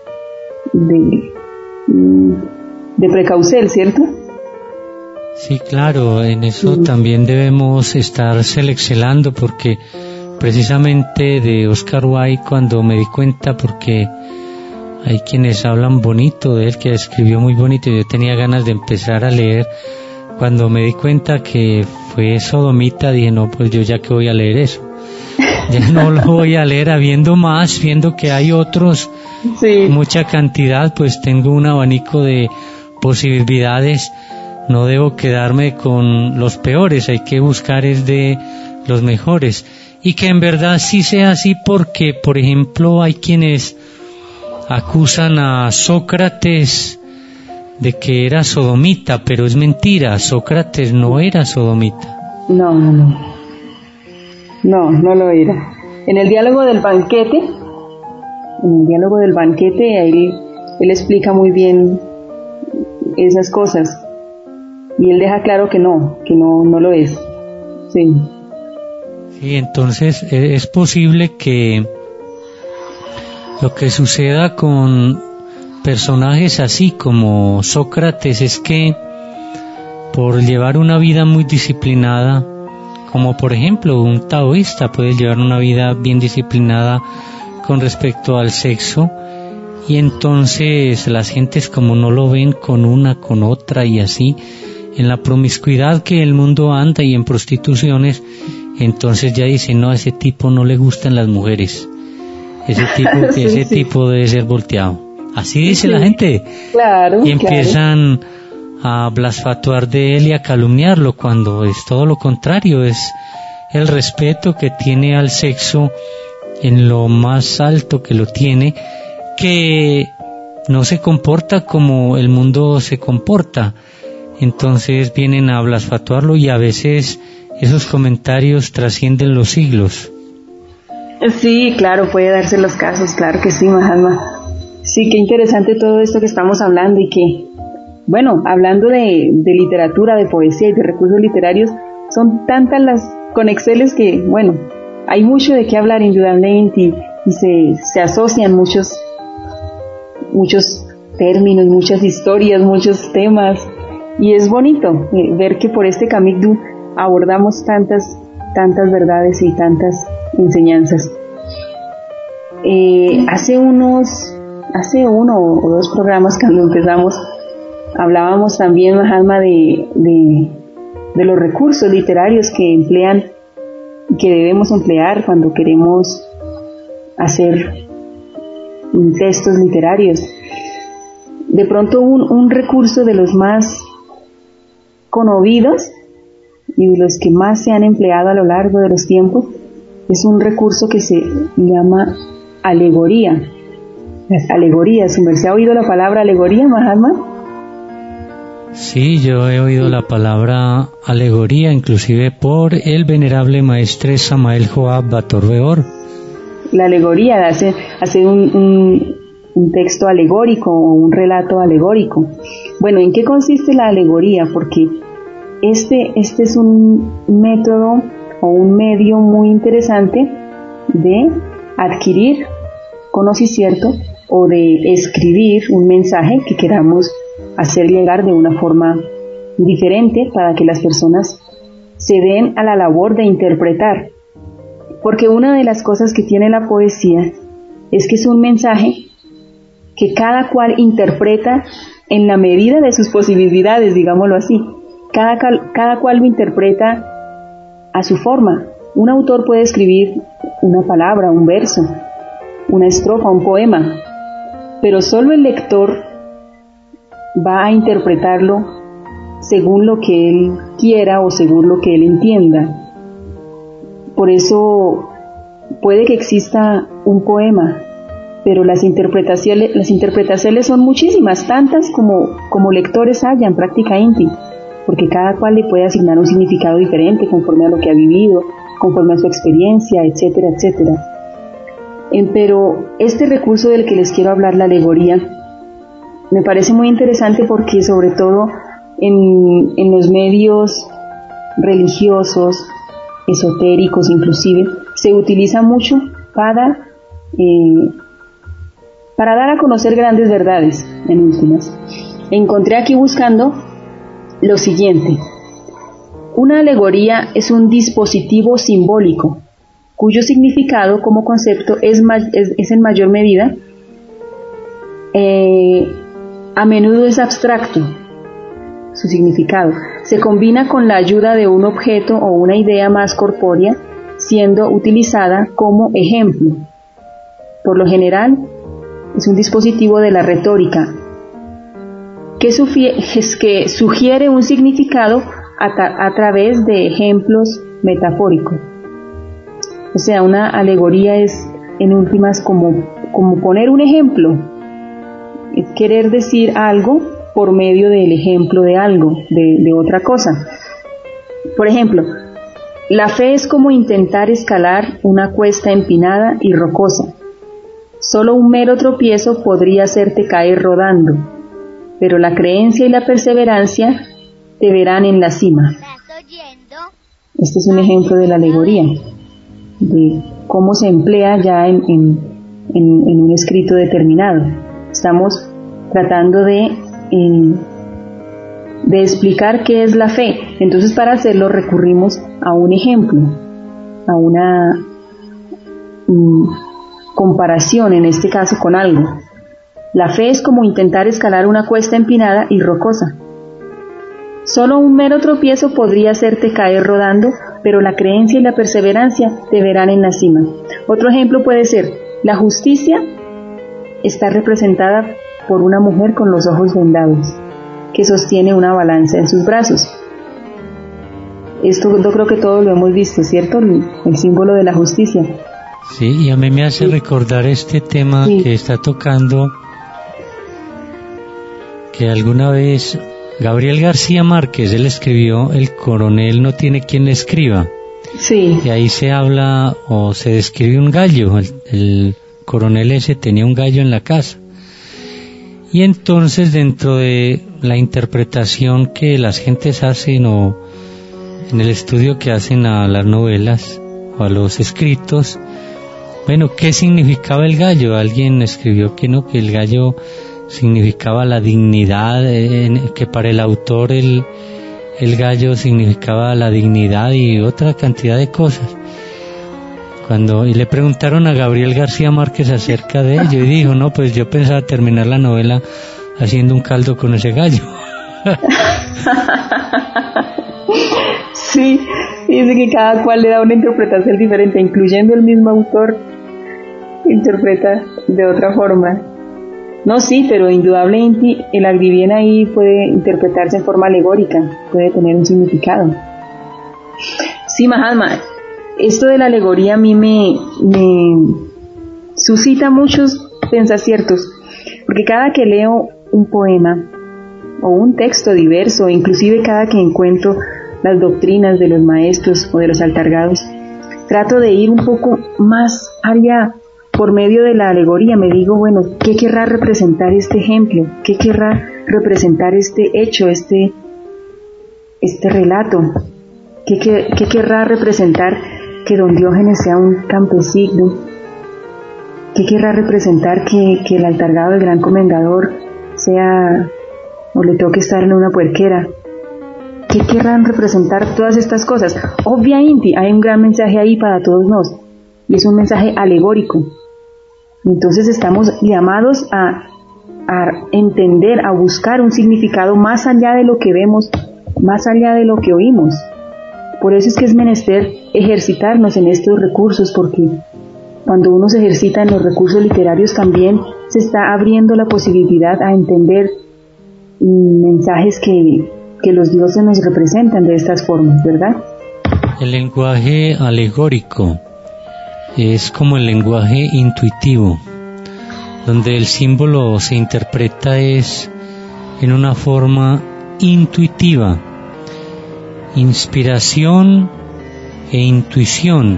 precaución, ¿cierto? Sí, claro, en eso también debemos estar seleccionando, porque precisamente de Oscar Wilde, cuando me di cuenta, porque hay quienes hablan bonito de él, que escribió muy bonito, y yo tenía ganas de empezar a leer. Cuando me di cuenta que fue sodomita, dije, no, pues yo ya que voy a leer eso. Ya no lo voy a leer, viendo que hay otros, sí, mucha cantidad, pues tengo un abanico de posibilidades. No debo quedarme con los peores, hay que buscar es de los mejores. Y que en verdad sí sea así, porque, por ejemplo, hay quienes acusan a Sócrates de que era sodomita, pero es mentira, Sócrates no era sodomita. No lo era. En el diálogo del banquete, él explica muy bien esas cosas. Y él deja claro que no lo es. Sí. Sí, entonces es posible que lo que suceda con personajes así como Sócrates es que por llevar una vida muy disciplinada, como por ejemplo un taoísta puede llevar una vida bien disciplinada con respecto al sexo, y entonces las gentes como no lo ven con una, con otra y así, en la promiscuidad que el mundo anda y en prostituciones, entonces ya dicen, no, a ese tipo no le gustan las mujeres, ese tipo debe ser volteado. Así dice la gente. Claro. Y empiezan a blasfatuar de él y a calumniarlo, cuando es todo lo contrario, es el respeto que tiene al sexo en lo más alto que lo tiene, que no se comporta como el mundo se comporta. Entonces vienen a blasfatuarlo, y a veces esos comentarios trascienden los siglos. Sí, claro, puede darse los casos, claro que sí, Mahatma. Sí, qué interesante todo esto que estamos hablando, y que, bueno, hablando de literatura, de poesía y de recursos literarios, son tantas las conexiones que, bueno, hay mucho de qué hablar indudablemente, y se asocian muchos términos, muchas historias, muchos temas. Y es bonito ver que por este Kamikdu abordamos tantas verdades y tantas enseñanzas. Hace uno o dos programas, cuando empezamos, hablábamos también, Mahatma, de los recursos literarios que debemos emplear cuando queremos hacer textos literarios. De pronto un recurso de los más conmovidos y de los que más se han empleado a lo largo de los tiempos es un recurso que se llama alegoría. Las alegorías. ¿Se ha oído la palabra alegoría, Mahatma? Sí, yo he oído la palabra alegoría, inclusive por el venerable maestre Samael Joab Batorbeor. La alegoría hace un texto alegórico o un relato alegórico. Bueno, ¿en qué consiste la alegoría? Porque este es un método o un medio muy interesante de adquirir conocimiento o de escribir un mensaje que queramos hacer llegar de una forma diferente para que las personas se den a la labor de interpretar. Porque una de las cosas que tiene la poesía es que es un mensaje que cada cual interpreta en la medida de sus posibilidades, digámoslo así. Cada cual lo interpreta a su forma. Un autor puede escribir una palabra, un verso, una estrofa, un poema, pero solo el lector va a interpretarlo según lo que él quiera o según lo que él entienda. Por eso puede que exista un poema pero las interpretaciones son muchísimas, tantas como lectores haya en Práctica Inti, porque cada cual le puede asignar un significado diferente conforme a lo que ha vivido, conforme a su experiencia, etcétera, etcétera. Pero este recurso del que les quiero hablar, la alegoría, me parece muy interesante porque sobre todo en los medios religiosos, esotéricos inclusive, se utiliza mucho para dar a conocer grandes verdades, en últimas. Encontré aquí buscando lo siguiente: una alegoría es un dispositivo simbólico cuyo significado como concepto es en mayor medida, a menudo es abstracto. Su significado se combina con la ayuda de un objeto o una idea más corpórea, siendo utilizada como ejemplo. Por lo general, es un dispositivo de la retórica que sugiere un significado a través de ejemplos metafóricos. O sea, una alegoría es, en últimas, como poner un ejemplo, es querer decir algo por medio del ejemplo de algo, de otra cosa. Por ejemplo, la fe es como intentar escalar una cuesta empinada y rocosa. Solo un mero tropiezo podría hacerte caer rodando, pero la creencia y la perseverancia te verán en la cima. Este es un ejemplo de la alegoría, de cómo se emplea ya en un escrito determinado. Estamos tratando de explicar qué es la fe. Entonces, para hacerlo recurrimos a un ejemplo, a una comparación, en este caso con algo. La fe es como intentar escalar una cuesta empinada y rocosa. Solo un mero tropiezo podría hacerte caer rodando, pero la creencia y la perseverancia te verán en la cima. Otro ejemplo puede ser: la justicia está representada por una mujer con los ojos vendados, que sostiene una balanza en sus brazos. Esto yo creo que todos lo hemos visto, ¿cierto? El símbolo de la justicia. Sí, y a mí me hace recordar este tema que está tocando, que alguna vez Gabriel García Márquez, él escribió El coronel no tiene quien le escriba. Sí. Y ahí se habla o se describe un gallo. El coronel ese tenía un gallo en la casa. Y entonces, dentro de la interpretación que las gentes hacen o en el estudio que hacen a las novelas o a los escritos, bueno, ¿qué significaba el gallo? Alguien escribió que no, que el gallo significaba la dignidad, que para el autor el gallo significaba la dignidad y otra cantidad de cosas. Y le preguntaron a Gabriel García Márquez acerca de ello y dijo, no, pues yo pensaba terminar la novela haciendo un caldo con ese gallo. Sí, dice que cada cual le da una interpretación diferente, incluyendo el mismo autor interpreta de otra forma. No, sí, pero indudablemente el Agrivién ahí puede interpretarse en forma alegórica, puede tener un significado. Sí, Mahatma, esto de la alegoría a mí me suscita muchos pensaciertos, porque cada que leo un poema o un texto diverso, inclusive cada que encuentro las doctrinas de los maestros o de los altargados, trato de ir un poco más allá por medio de la alegoría. Me digo, bueno, ¿qué querrá representar este ejemplo? ¿Qué querrá representar este hecho, este relato? ¿Qué querrá representar que don Diógenes sea un campesino? ¿Qué querrá representar que el altargado del gran comendador sea o le toque estar en una puerquera? ¿Qué querrán representar todas estas cosas? Obviamente hay un gran mensaje ahí para todos nosotros, y es un mensaje alegórico. Entonces estamos llamados a entender, a buscar un significado más allá de lo que vemos, más allá de lo que oímos. Por eso es que es menester ejercitarnos en estos recursos, porque cuando uno se ejercita en los recursos literarios también se está abriendo la posibilidad a entender mensajes que los dioses nos representan de estas formas, ¿verdad? El lenguaje alegórico es como el lenguaje intuitivo. donde el símbolo se interpreta es en una forma intuitiva, inspiración e intuición.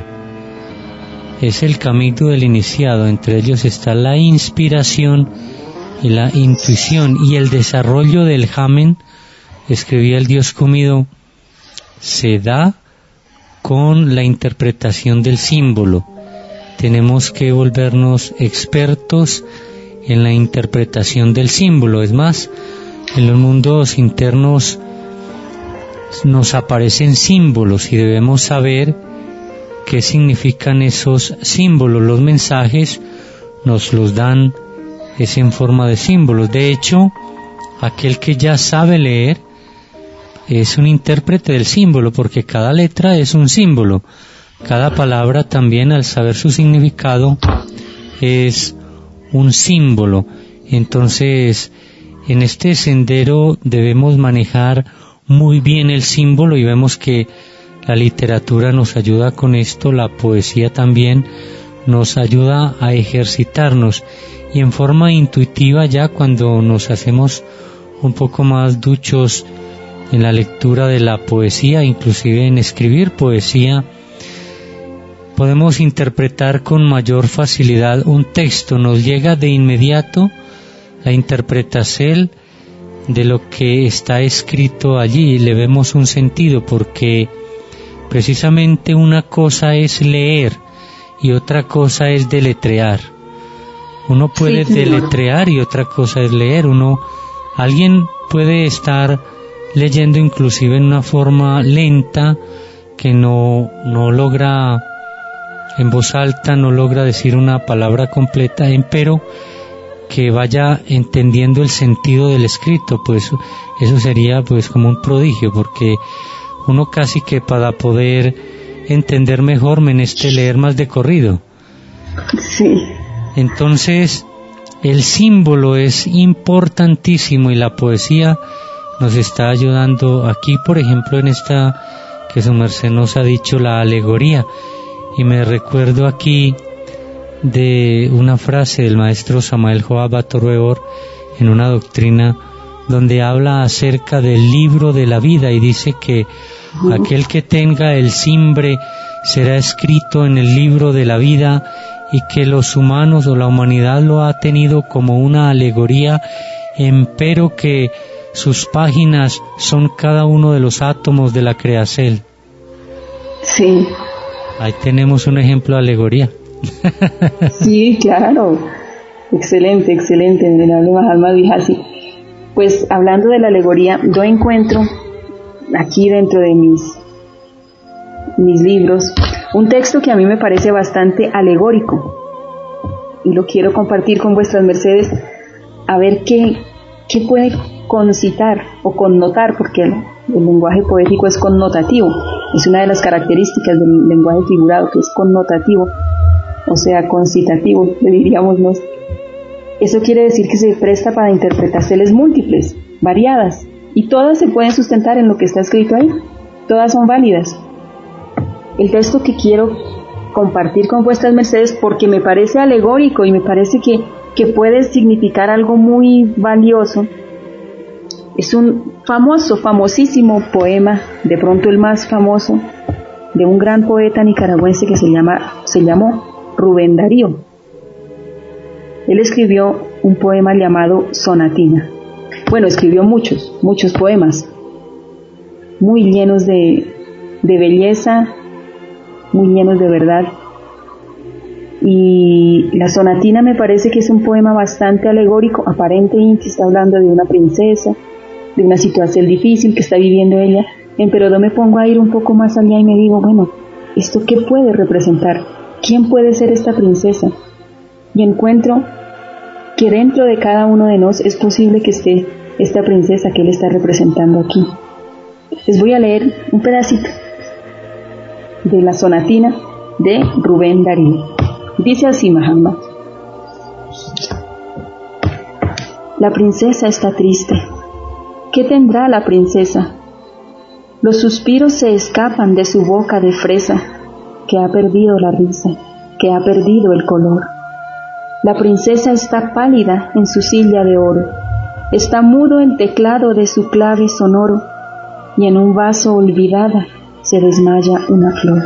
Es el camino del iniciado, entre ellos está la inspiración y la intuición, y el desarrollo del Hamen, escribía el Dios comido, se da con la interpretación del símbolo. Tenemos que volvernos expertos en la interpretación del símbolo. Es más, en los mundos internos nos aparecen símbolos y debemos saber qué significan esos símbolos. Los mensajes nos los dan es en forma de símbolos. De hecho, aquel que ya sabe leer es un intérprete del símbolo, porque cada letra es un símbolo. Cada palabra también, al saber su significado, es un símbolo. Entonces, en este sendero debemos manejar muy bien el símbolo, y vemos que la literatura nos ayuda con esto, la poesía también nos ayuda a ejercitarnos, y en forma intuitiva, ya cuando nos hacemos un poco más duchos en la lectura de la poesía, inclusive en escribir poesía, podemos interpretar con mayor facilidad un texto. Nos llega de inmediato la interpretación de lo que está escrito allí, y le vemos un sentido, porque precisamente una cosa es leer y otra cosa es deletrear. Uno puede deletrear y otra cosa es leer. Alguien puede estar leyendo inclusive en una forma lenta, que no logra en voz alta, no logra decir una palabra completa, pero que vaya entendiendo el sentido del escrito. Pues eso sería pues como un prodigio, porque uno casi que para poder entender mejor menester leer más de corrido. Sí. Entonces, el símbolo es importantísimo, y la poesía nos está ayudando aquí, por ejemplo, en esta que su merced nos ha dicho, la alegoría. Y me recuerdo aquí de una frase del maestro Samael Joab Batorreor en una doctrina donde habla acerca del libro de la vida, y dice que aquel que tenga el simbre será escrito en el libro de la vida, y que los humanos o la humanidad lo ha tenido como una alegoría, empero que sus páginas son cada uno de los átomos de la creación. Sí. Ahí tenemos un ejemplo de alegoría. Sí, claro. Excelente, excelente. Venerable Mahatma Vihasi. Pues hablando de la alegoría, yo encuentro aquí dentro de mis libros un texto que a mí me parece bastante alegórico, y lo quiero compartir con vuestras mercedes, a ver qué puede concitar o connotar, porque el lenguaje poético es connotativo, es una de las características del lenguaje figurado, que es connotativo, o sea, concitativo, le diríamos nos. Eso quiere decir que se presta para interpretaciones múltiples, variadas, y todas se pueden sustentar en lo que está escrito ahí, todas son válidas. El texto que quiero compartir con vuestras mercedes, porque me parece alegórico y me parece que puede significar algo muy valioso, es un famosísimo poema, de pronto el más famoso, de un gran poeta nicaragüense que se llamó Rubén Darío. Él escribió un poema llamado Sonatina. Bueno, escribió muchos poemas, muy llenos de belleza, muy llenos de verdad. Y la Sonatina me parece que es un poema bastante alegórico, aparentemente está hablando de una princesa, de una situación difícil que está viviendo ella, pero yo me pongo a ir un poco más allá y me digo, bueno, ¿esto qué puede representar? ¿Quién puede ser esta princesa? Y encuentro que dentro de cada uno de nosotros es posible que esté esta princesa que él está representando aquí. Les voy a leer un pedacito de la Sonatina de Rubén Darío. Dice así, Mahatma: la princesa está triste. ¿Qué tendrá la princesa? Los suspiros se escapan de su boca de fresa, que ha perdido la risa, que ha perdido el color. La princesa está pálida en su silla de oro, está mudo el teclado de su clave sonoro, y en un vaso olvidada se desmaya una flor.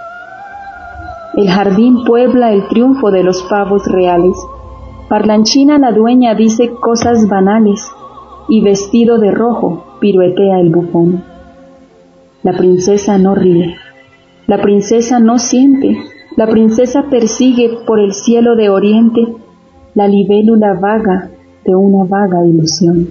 El jardín puebla el triunfo de los pavos reales, parlanchina la dueña dice cosas banales, y vestido de rojo piruetea el bufón. La princesa no ríe, la princesa no siente, la princesa persigue por el cielo de oriente la libélula vaga de una vaga ilusión.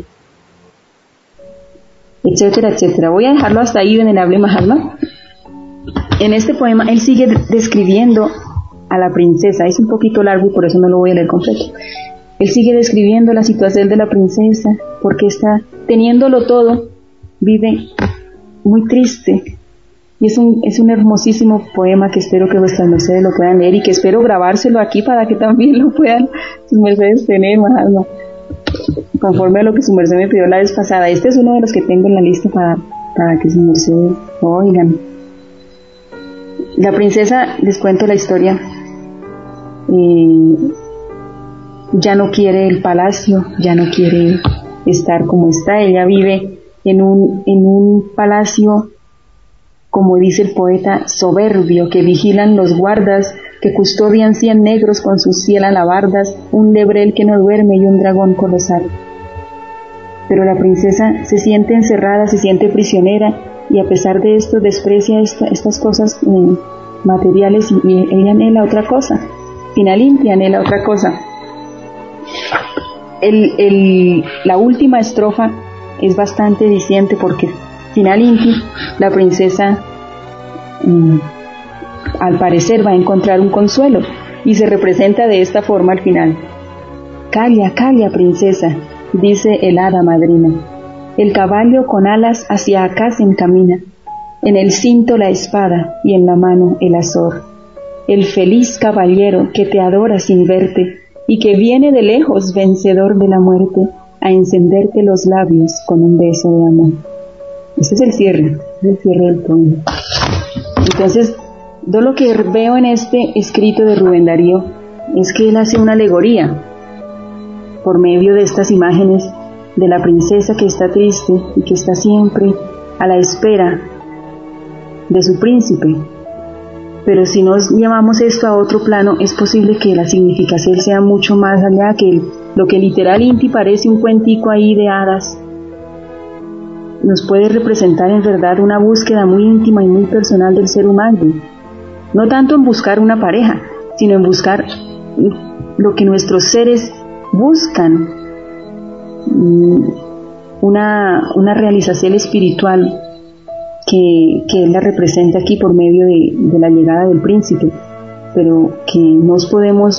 Etcétera, etcétera. Voy a dejarlo hasta ahí, Venerable Mahatma. En este poema él sigue describiendo a la princesa. Es un poquito largo y por eso no lo voy a leer completo. Él sigue describiendo la situación de la princesa, porque está teniéndolo todo, vive muy triste. Y es un hermosísimo poema que espero que vuestras mercedes lo puedan leer y que espero grabárselo aquí para que también lo puedan sus mercedes tener, Mahatma, conforme a lo que su merced me pidió la vez pasada. Este es uno de los que tengo en la lista para que sus mercedes lo oigan. La princesa, les cuento la historia, ya no quiere el palacio, ya no quiere estar como está. Ella vive en un palacio, como dice el poeta, soberbio, que vigilan los guardas, que custodian 100 negros con sus 100 alabardas, un lebrel que no duerme y un dragón colosal. Pero la princesa se siente encerrada, se siente prisionera, y a pesar de esto desprecia estas cosas materiales, y ella anhela otra cosa. Final Inti anhela otra cosa. La última estrofa es bastante diciente, porque Final Inti, la princesa al parecer va a encontrar un consuelo, y se representa de esta forma al final. Calla, calla, princesa, dice el hada madrina, el caballo con alas hacia acá se encamina, en el cinto la espada y en la mano el azor. El feliz caballero que te adora sin verte y que viene de lejos vencedor de la muerte a encenderte los labios con un beso de amor. Este es el cierre del poema. Entonces, yo lo que veo en este escrito de Rubén Darío es que él hace una alegoría por medio de estas imágenes de la princesa que está triste y que está siempre a la espera de su príncipe. Pero si nos llevamos esto a otro plano, es posible que la significación sea mucho más allá, que lo que literal Inti parece un cuentico ahí de hadas, nos puede representar en verdad una búsqueda muy íntima y muy personal del ser humano, no tanto en buscar una pareja, sino en buscar lo que nuestros seres buscan, una realización espiritual que él la representa aquí por medio de la llegada del príncipe, pero que nos podemos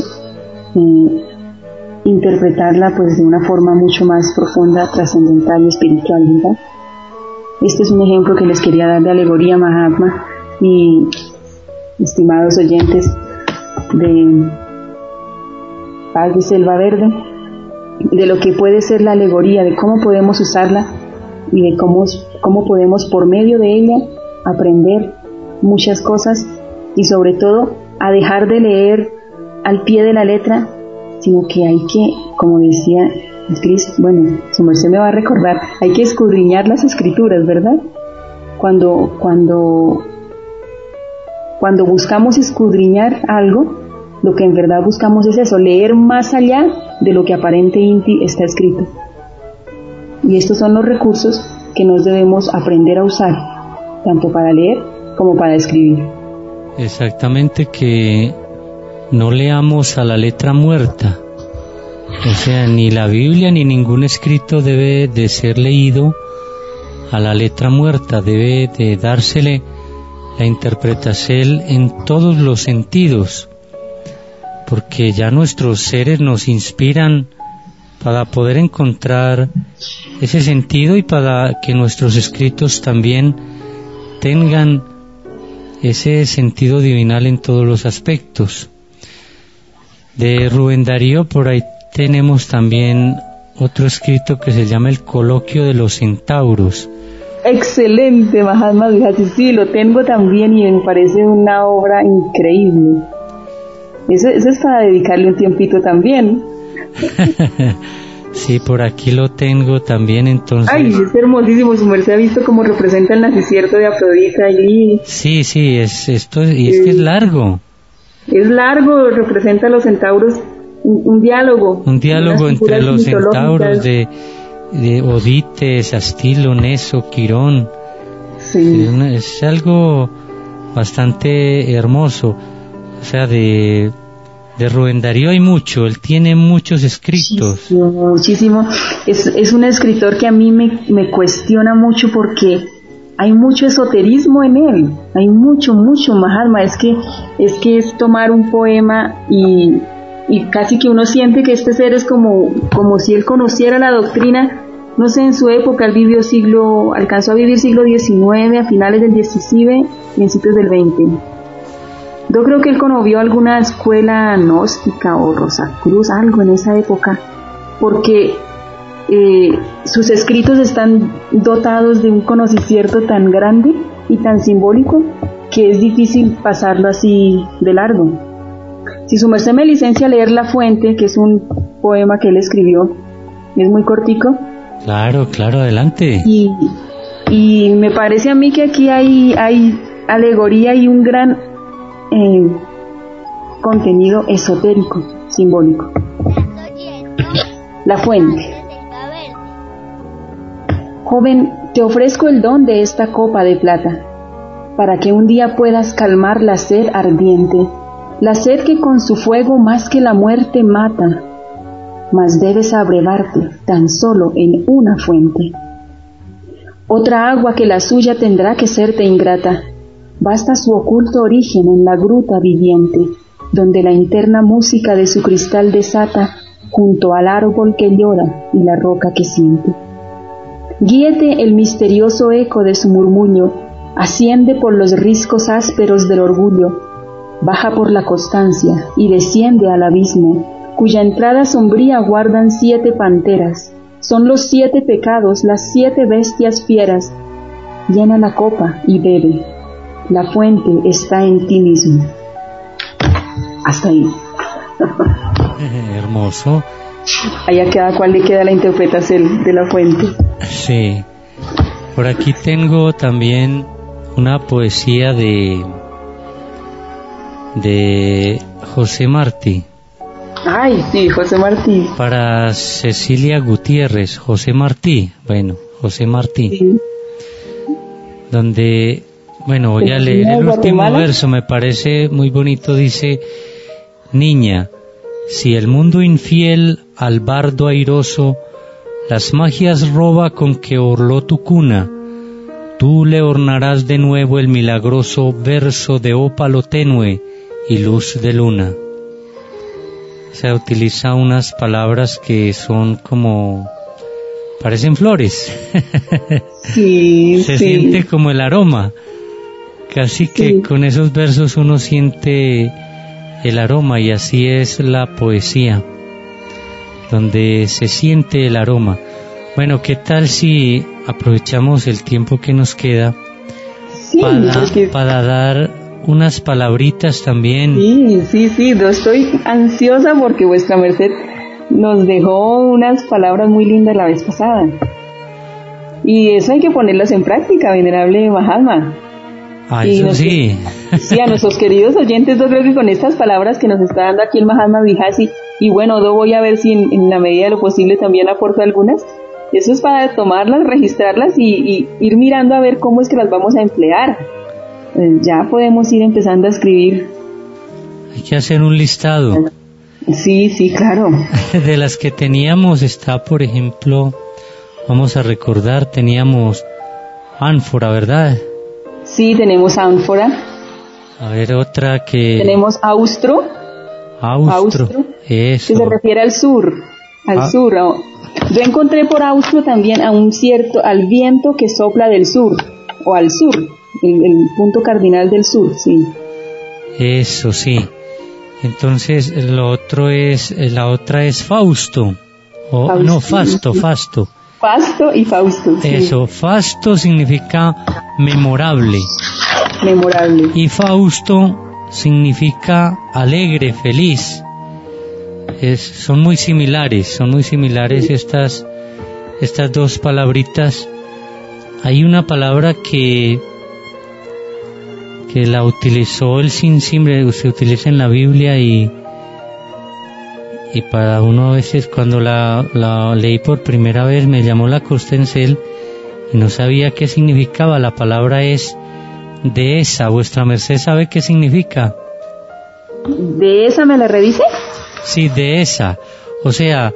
interpretarla pues de una forma mucho más profunda, trascendental y espiritual, ¿verdad? Este es un ejemplo que les quería dar de alegoría, Mahatma y estimados oyentes de Paz de Selva Verde, de lo que puede ser la alegoría, de cómo podemos usarla y de cómo podemos por medio de ella aprender muchas cosas, y sobre todo a dejar de leer al pie de la letra, sino que hay que, como decía Cris, bueno, su merced me va a recordar, hay que escudriñar las escrituras, ¿verdad? Cuando buscamos escudriñar algo, lo que en verdad buscamos es eso, leer más allá de lo que aparente Inti está escrito. Y estos son los recursos que nos debemos aprender a usar, tanto para leer como para escribir. Exactamente, que no leamos a la letra muerta. O sea, ni la Biblia ni ningún escrito debe de ser leído a la letra muerta, debe de dársele la interpretación en todos los sentidos, porque ya nuestros seres nos inspiran para poder encontrar ese sentido y para que nuestros escritos también tengan ese sentido divinal en todos los aspectos. De Rubén Darío, por ahí tenemos también otro escrito que se llama El Coloquio de los Centauros. Excelente, Mahatma, sí, lo tengo también y me parece una obra increíble. Eso es para dedicarle un tiempito también. Sí, por aquí lo tengo también, entonces. Ay, es hermosísimo. Su merced ha visto cómo representa el nacimiento de Afrodita allí. Sí, es esto, y es que es largo. Es largo, representa a los centauros, un diálogo. Un diálogo entre los centauros de Odites, Astilo, Neso, Quirón. Sí. Es algo bastante hermoso. O sea, de Rubén Darío hay mucho, él tiene muchos escritos. Muchísimo. Es un escritor que a mí me cuestiona mucho porque hay mucho esoterismo en él, hay mucho Mahatma. Es que es tomar un poema y casi que uno siente que este ser es como si él conociera la doctrina. No sé, en su época él alcanzó a vivir siglo XIX, a finales del XIX, principios del XX. Yo creo que él conmovió alguna escuela gnóstica o Rosacruz, algo en esa época, porque sus escritos están dotados de un conocimiento tan grande y tan simbólico que es difícil pasarlo así de largo. Si su merced me licencia a leer La Fuente, que es un poema que él escribió, es muy cortico. Claro, adelante. Y me parece a mí que aquí hay alegoría y un gran contenido esotérico, simbólico. La Fuente. Joven, te ofrezco el don de esta copa de plata, para que un día puedas calmar la sed ardiente, la sed que con su fuego más que la muerte mata, mas debes abrevarte tan solo en una fuente. Otra agua que la suya tendrá que serte ingrata, basta su oculto origen en la gruta viviente, donde la interna música de su cristal desata, junto al árbol que llora y la roca que siente. Guíete el misterioso eco de su murmullo, asciende por los riscos ásperos del orgullo, baja por la constancia y desciende al abismo, cuya entrada sombría guardan 7 panteras, son los 7 pecados, las 7 bestias fieras. Llena la copa y bebe, la fuente está en ti mismo. Hasta ahí. Hermoso. Allá cada cual le queda la interpretación de La Fuente. Sí. Por aquí tengo también una poesía de José Martí. Ay, sí, José Martí. Para Cecilia Gutiérrez, José Martí. Sí. Donde, voy a leer el último verso, me parece muy bonito. Dice: niña, si el mundo infiel al bardo airoso las magias roba con que orló tu cuna, tú le ornarás de nuevo el milagroso verso de ópalo tenue y luz de luna. Se utiliza unas palabras que son como, parecen flores. Sí, se siente como el aroma. Casi que con esos versos uno siente el aroma, y así es la poesía, donde se siente el aroma. Bueno, ¿qué tal si aprovechamos el tiempo que nos queda para dar unas palabritas también? Sí, yo estoy ansiosa porque vuestra merced nos dejó unas palabras muy lindas la vez pasada. Y eso hay que ponerlas en práctica, venerable Mahatma. Eso sí. Sí, a nuestros queridos oyentes, yo creo que con estas palabras que nos está dando aquí el Mahatma Vihasi, y yo voy a ver si en la medida de lo posible también aporto algunas. Eso es para tomarlas, registrarlas y ir mirando a ver cómo es que las vamos a emplear. Ya podemos ir empezando a escribir. Hay que hacer un listado. Sí, claro. De las que teníamos está, por ejemplo, vamos a recordar, teníamos ánfora, ¿verdad? Sí, tenemos ánfora. A ver, otra que... Tenemos austro. Austro. Eso. Que se refiere al sur. Sur. Yo encontré por austro también al viento que sopla del sur, o al sur, el punto cardinal del sur, sí. Eso, sí. Entonces, la otra es Fausto. Fasto. Fasto y Fausto. Sí. Eso, Fasto significa memorable. Memorable. Y Fausto significa alegre, feliz. Son muy similares estas dos palabritas. Hay una palabra que la utilizó el Sinsimbre, se utiliza en la Biblia y para uno a veces cuando la leí por primera vez me llamó la costencel y no sabía qué significaba. La palabra es dehesa. ¿Vuestra merced sabe qué significa? ¿Dehesa me la revise? Sí, dehesa. O sea,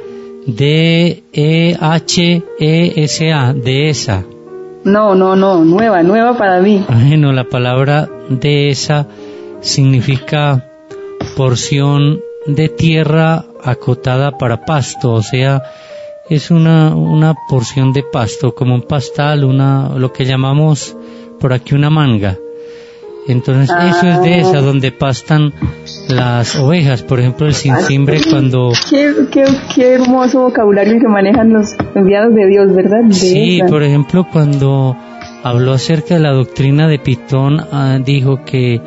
D-E-H-E-S-A, dehesa. No, nueva para mí. Bueno, la palabra dehesa significa porción de tierra acotada para pasto, o sea, es una porción de pasto, como un pastal, lo que llamamos por aquí una manga. Entonces eso es dehesa, donde pastan las ovejas. Por ejemplo, el Sinsimbre cuando... Qué hermoso vocabulario que manejan los enviados de Dios, ¿verdad? Sí, por ejemplo, cuando habló acerca de la doctrina de Pitón, dijo que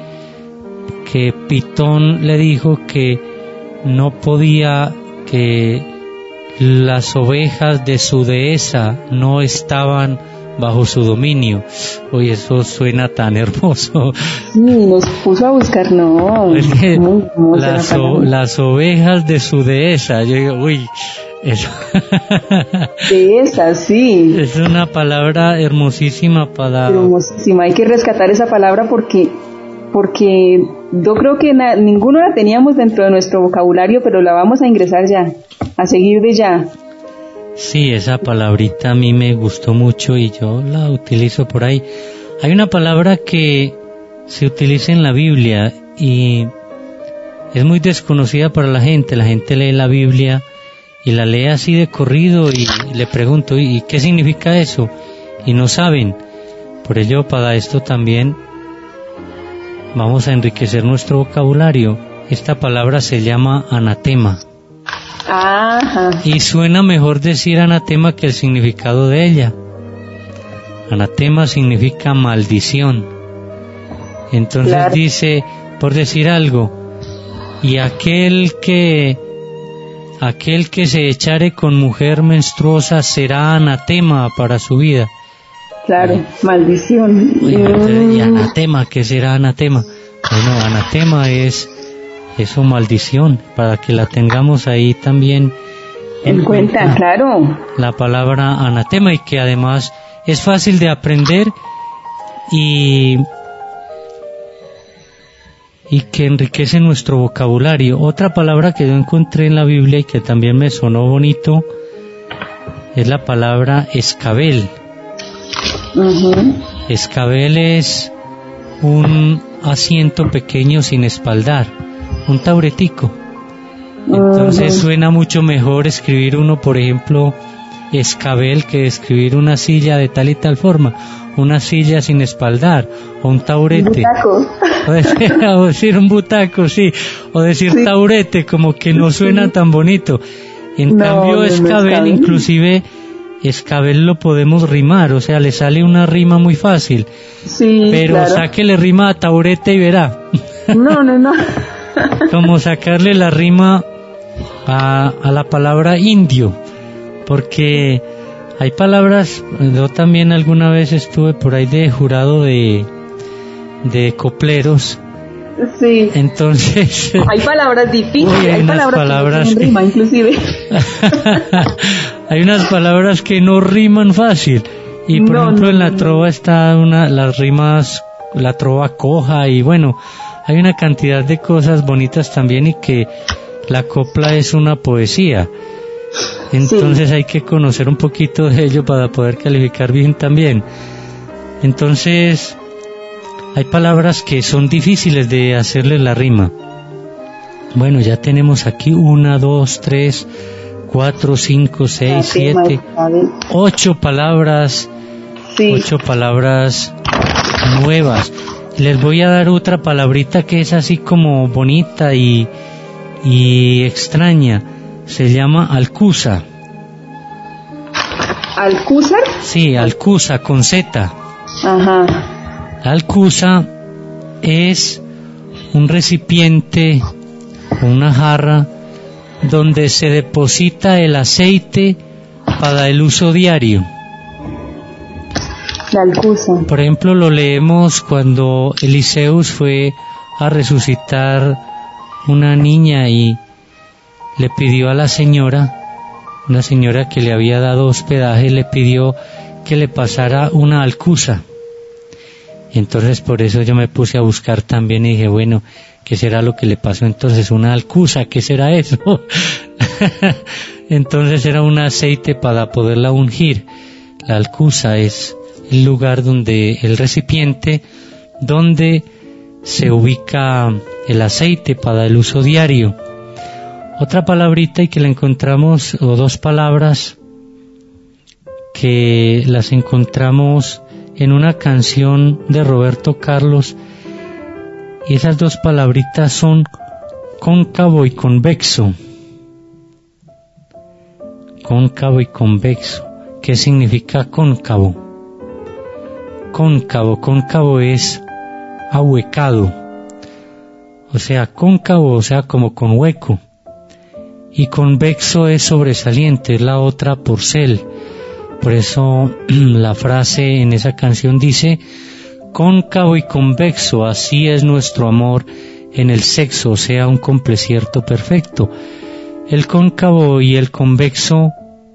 Pitón le dijo que no podía, que las ovejas de su dehesa no estaban bajo su dominio. Oye, eso suena tan hermoso. Sí, nos puso a buscar, no. Las ovejas de su dehesa. Yo digo, uy, eso. Dehesa, sí. Es una palabra hermosísima para... Hermosísima, hay que rescatar esa palabra porque yo creo que ninguno la teníamos dentro de nuestro vocabulario, pero la vamos a ingresar ya, a seguir de ya. Sí, esa palabrita a mí me gustó mucho y yo la utilizo por ahí. Hay una palabra que se utiliza en la Biblia y es muy desconocida para la gente. La gente lee la Biblia y la lee así de corrido y le pregunto, ¿y qué significa eso? Y no saben. Por ello, para esto también vamos a enriquecer nuestro vocabulario. Esta palabra se llama anatema. Ajá. Y suena mejor decir anatema que el significado de ella. Anatema significa maldición. Entonces claro. Dice, por decir algo, y aquel que se echare con mujer menstruosa será anatema para su vida. Claro, maldición. ¿Y anatema? ¿Qué será anatema? Bueno, anatema es eso, maldición, para que la tengamos ahí también en cuenta, claro. La palabra anatema, y que además es fácil de aprender y que enriquece nuestro vocabulario. Otra palabra que yo encontré en la Biblia y que también me sonó bonito es la palabra escabel. Uh-huh. Escabel es un asiento pequeño sin espaldar, un tauretico. Entonces suena mucho mejor escribir uno, por ejemplo, escabel, que escribir una silla de tal y tal forma, una silla sin espaldar, o un taurete. O decir un butaco, sí, o decir sí. Taurete, como que no suena tan bonito. En cambio, escabel, inclusive, escabel lo podemos rimar, o sea, le sale una rima muy fácil. Sí, pero claro. Sáquele rima a taurete y verá. No. Como sacarle la rima a la palabra indio, porque hay palabras, yo también alguna vez estuve por ahí de jurado de copleros. Sí. Entonces hay palabras difíciles, hay palabras que no riman, inclusive. Hay unas palabras que no riman fácil. Y por ejemplo en la trova está las rimas, la trova coja, y bueno, hay una cantidad de cosas bonitas también, y que la copla es una poesía. Entonces sí. Hay que conocer un poquito de ello para poder calificar bien también. Entonces hay palabras que son difíciles de hacerle la rima. Bueno, ya tenemos aquí 1, 2, 3, 4, 5, 6, 7, 8 palabras. Sí. 8 palabras nuevas. Les voy a dar otra palabrita que es así como bonita y extraña. Se llama alcusa. ¿Alcúzar? Sí, alcusa con Z. Ajá. Alcusa es un recipiente, una jarra, donde se deposita el aceite para el uso diario. La alcusa. Por ejemplo, lo leemos cuando Eliseus fue a resucitar una niña y le pidió a la señora, una señora que le había dado hospedaje, le pidió que le pasara una alcusa. Y entonces por eso yo me puse a buscar también y dije, bueno, ¿qué será lo que le pasó entonces? Una alcusa, ¿qué será eso? Entonces era un aceite para poderla ungir. La alcusa es el lugar donde, el recipiente donde se ubica el aceite para el uso diario. Otra palabrita y que la encontramos, o dos palabras que las encontramos en una canción de Roberto Carlos, y esas dos palabritas son cóncavo y convexo. Cóncavo y convexo. ¿Qué significa cóncavo? Cóncavo es ahuecado, o sea, cóncavo, o sea, como con hueco, y convexo es sobresaliente, es la otra porcel. Por eso la frase en esa canción dice, cóncavo y convexo, así es nuestro amor en el sexo, o sea, un complecierto perfecto. El cóncavo y el convexo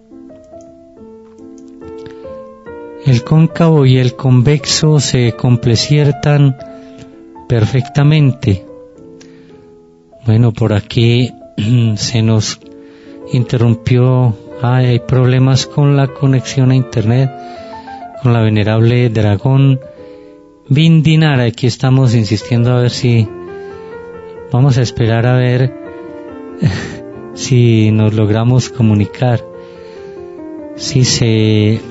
se compleciertan perfectamente. Bueno, por aquí se nos interrumpió, hay problemas con la conexión a internet, con la venerable Dragón Vindinara. Aquí estamos insistiendo a ver si, vamos a esperar a ver si nos logramos comunicar, si se...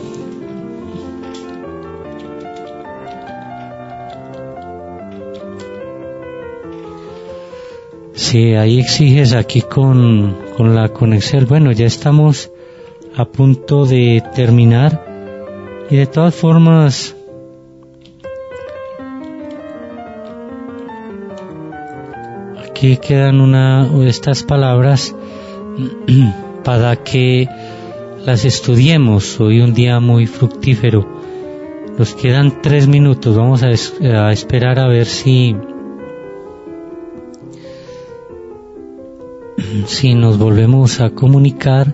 Sí, ahí exiges aquí con la conexión. Bueno, ya estamos a punto de terminar y de todas formas aquí quedan estas palabras para que las estudiemos. Hoy un día muy fructífero. Nos quedan 3 minutos. Vamos a esperar a ver si nos volvemos a comunicar.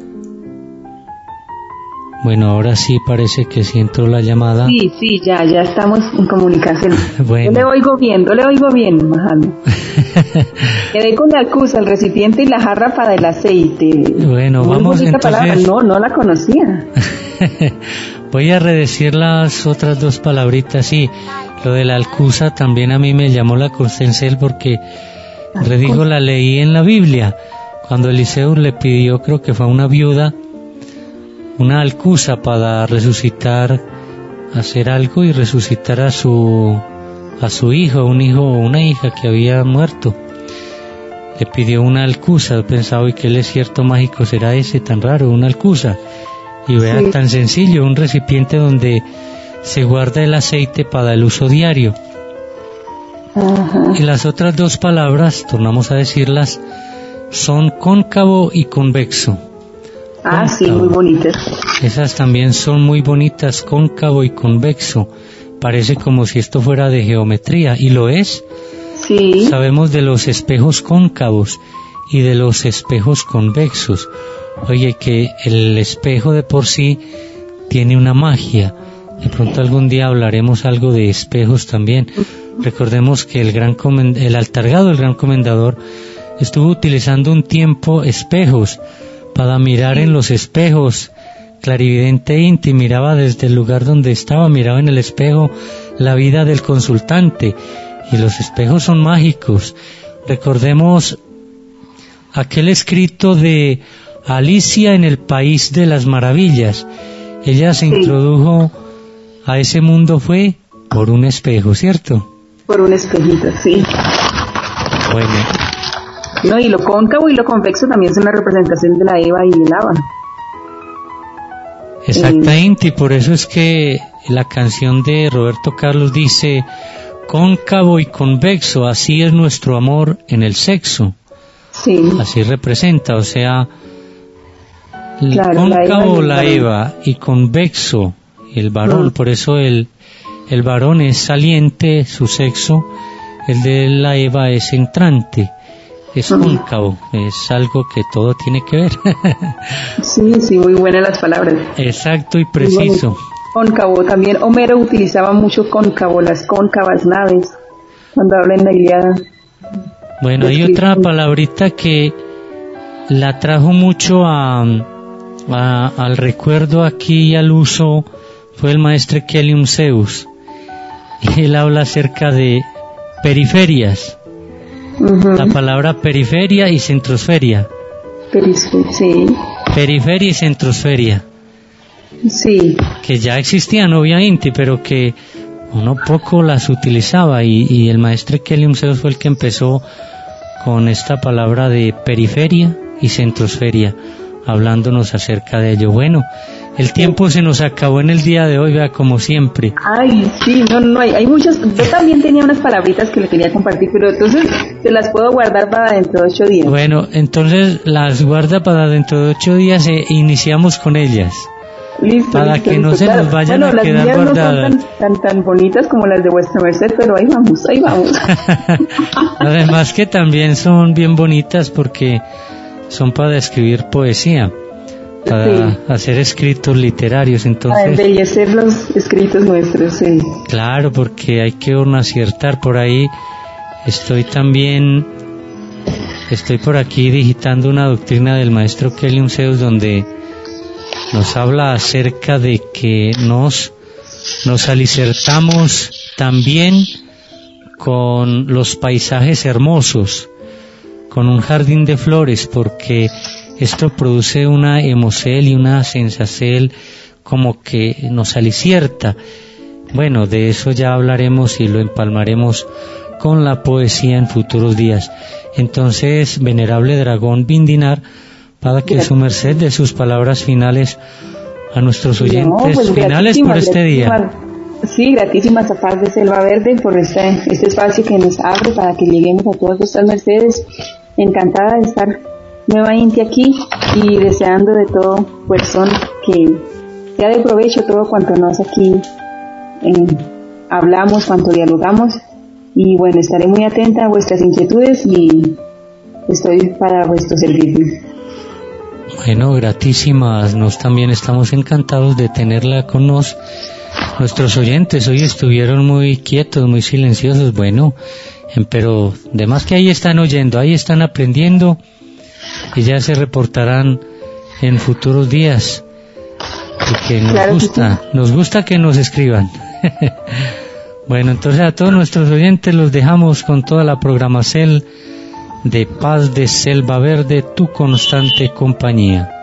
Bueno, ahora sí parece que sí entró la llamada. Sí, ya estamos en comunicación. Bueno. Yo le oigo bien, Majano. Quedé con la alcusa, el recipiente y la jarra para el aceite. Bueno, muy vamos entonces. Palabra. No la conocía. Voy a redecir las otras dos palabritas. Sí, lo de la alcusa también a mí me llamó la atención porque redigo la leí en la Biblia, cuando Eliseo le pidió, creo que fue a una viuda, una alcusa para resucitar, hacer algo y resucitar a su hijo, un hijo o una hija que había muerto. Le pidió una alcusa. He pensado, ¿y qué desierto mágico será ese tan raro? Una alcusa. Y vea, sí, tan sencillo, un recipiente donde se guarda el aceite para el uso diario. Y las otras dos palabras, tornamos a decirlas, son cóncavo y convexo. Cóncavo. Sí, muy bonitas. Esas también son muy bonitas, cóncavo y convexo. Parece como si esto fuera de geometría, y lo es. Sí. Sabemos de los espejos cóncavos y de los espejos convexos. Oye, que el espejo de por sí tiene una magia. De pronto algún día hablaremos algo de espejos también. Recordemos que el Altargado, el Gran Comendador, estuvo utilizando un tiempo espejos para mirar en los espejos. Clarividente Inti miraba desde el lugar donde estaba, miraba en el espejo la vida del consultante, y los espejos son mágicos. Recordemos aquel escrito de Alicia en el País de las Maravillas. Ella se introdujo a ese mundo fue por un espejo, ¿cierto? Por un espejito, sí. Bueno. No, y lo cóncavo y lo convexo también son la representación de la Eva y el Ava. Exactamente, y por eso es que la canción de Roberto Carlos dice cóncavo y convexo, así es nuestro amor en el sexo. Sí. Así representa, o sea, Claro, cóncavo la Eva y convexo el varón, por eso el varón es saliente, su sexo, el de la Eva es entrante, es cóncavo, es algo que todo tiene que ver. Sí, muy buenas las palabras. Exacto y preciso. Cóncavo, también Homero utilizaba mucho cóncavo, las cóncavas naves, cuando habla en la Ilíada. Bueno, hay otra palabrita que la trajo mucho al recuerdo aquí y al uso, fue el maestro Kelium Zeus. Y él habla acerca de periferias. La palabra periferia y centrosferia. Sí. Periferia y centrosferia. Sí. Que ya existían obviamente, pero que uno poco las utilizaba, y el maestro Kelium Zeus fue el que empezó con esta palabra de periferia y centrosferia, hablándonos acerca de ello. Bueno, el tiempo se nos acabó en el día de hoy, vea, como siempre. Ay, sí, no, hay muchas. Yo también tenía unas palabritas que le quería compartir, pero entonces se las puedo guardar para dentro de 8 días. Bueno, entonces las guarda para dentro de 8 días e iniciamos con ellas. Listo, para que no se nos vayan a quedar guardadas. No son tan bonitas como las de vuestra merced, pero ahí vamos. Además que también son bien bonitas porque son para escribir poesía, para hacer escritos literarios, entonces... Para embellecer los escritos nuestros, sí. Claro, porque hay que aciertar por ahí. Estoy por aquí digitando una doctrina del maestro Kelium Zeus donde nos habla acerca de que nos alicertamos también con los paisajes hermosos, con un jardín de flores, porque esto produce una hemocel y una sensacel como que nos alicierta. Bueno, de eso ya hablaremos y lo empalmaremos con la poesía en futuros días. Entonces, venerable dragón Vindinar, para que su merced dé sus palabras finales a nuestros oyentes, finales por este día. Sí, gratísimas a Paz de Selva Verde por este espacio que nos abre para que lleguemos a todas vuestras mercedes. Encantada de estar nuevamente aquí y deseando de todo corazón que sea de provecho todo cuanto nos aquí hablamos, cuanto dialogamos. Y bueno, estaré muy atenta a vuestras inquietudes y estoy para vuestro servicio. Bueno, gratísimas, nos también estamos encantados de tenerla con nuestros oyentes. Hoy estuvieron muy quietos, muy silenciosos, bueno, pero de más que ahí están oyendo, ahí están aprendiendo y ya se reportarán en futuros días. Y que nos gusta que nos escriban. Bueno, entonces a todos nuestros oyentes los dejamos con toda la programación de Paz de Selva Verde, tu constante compañía.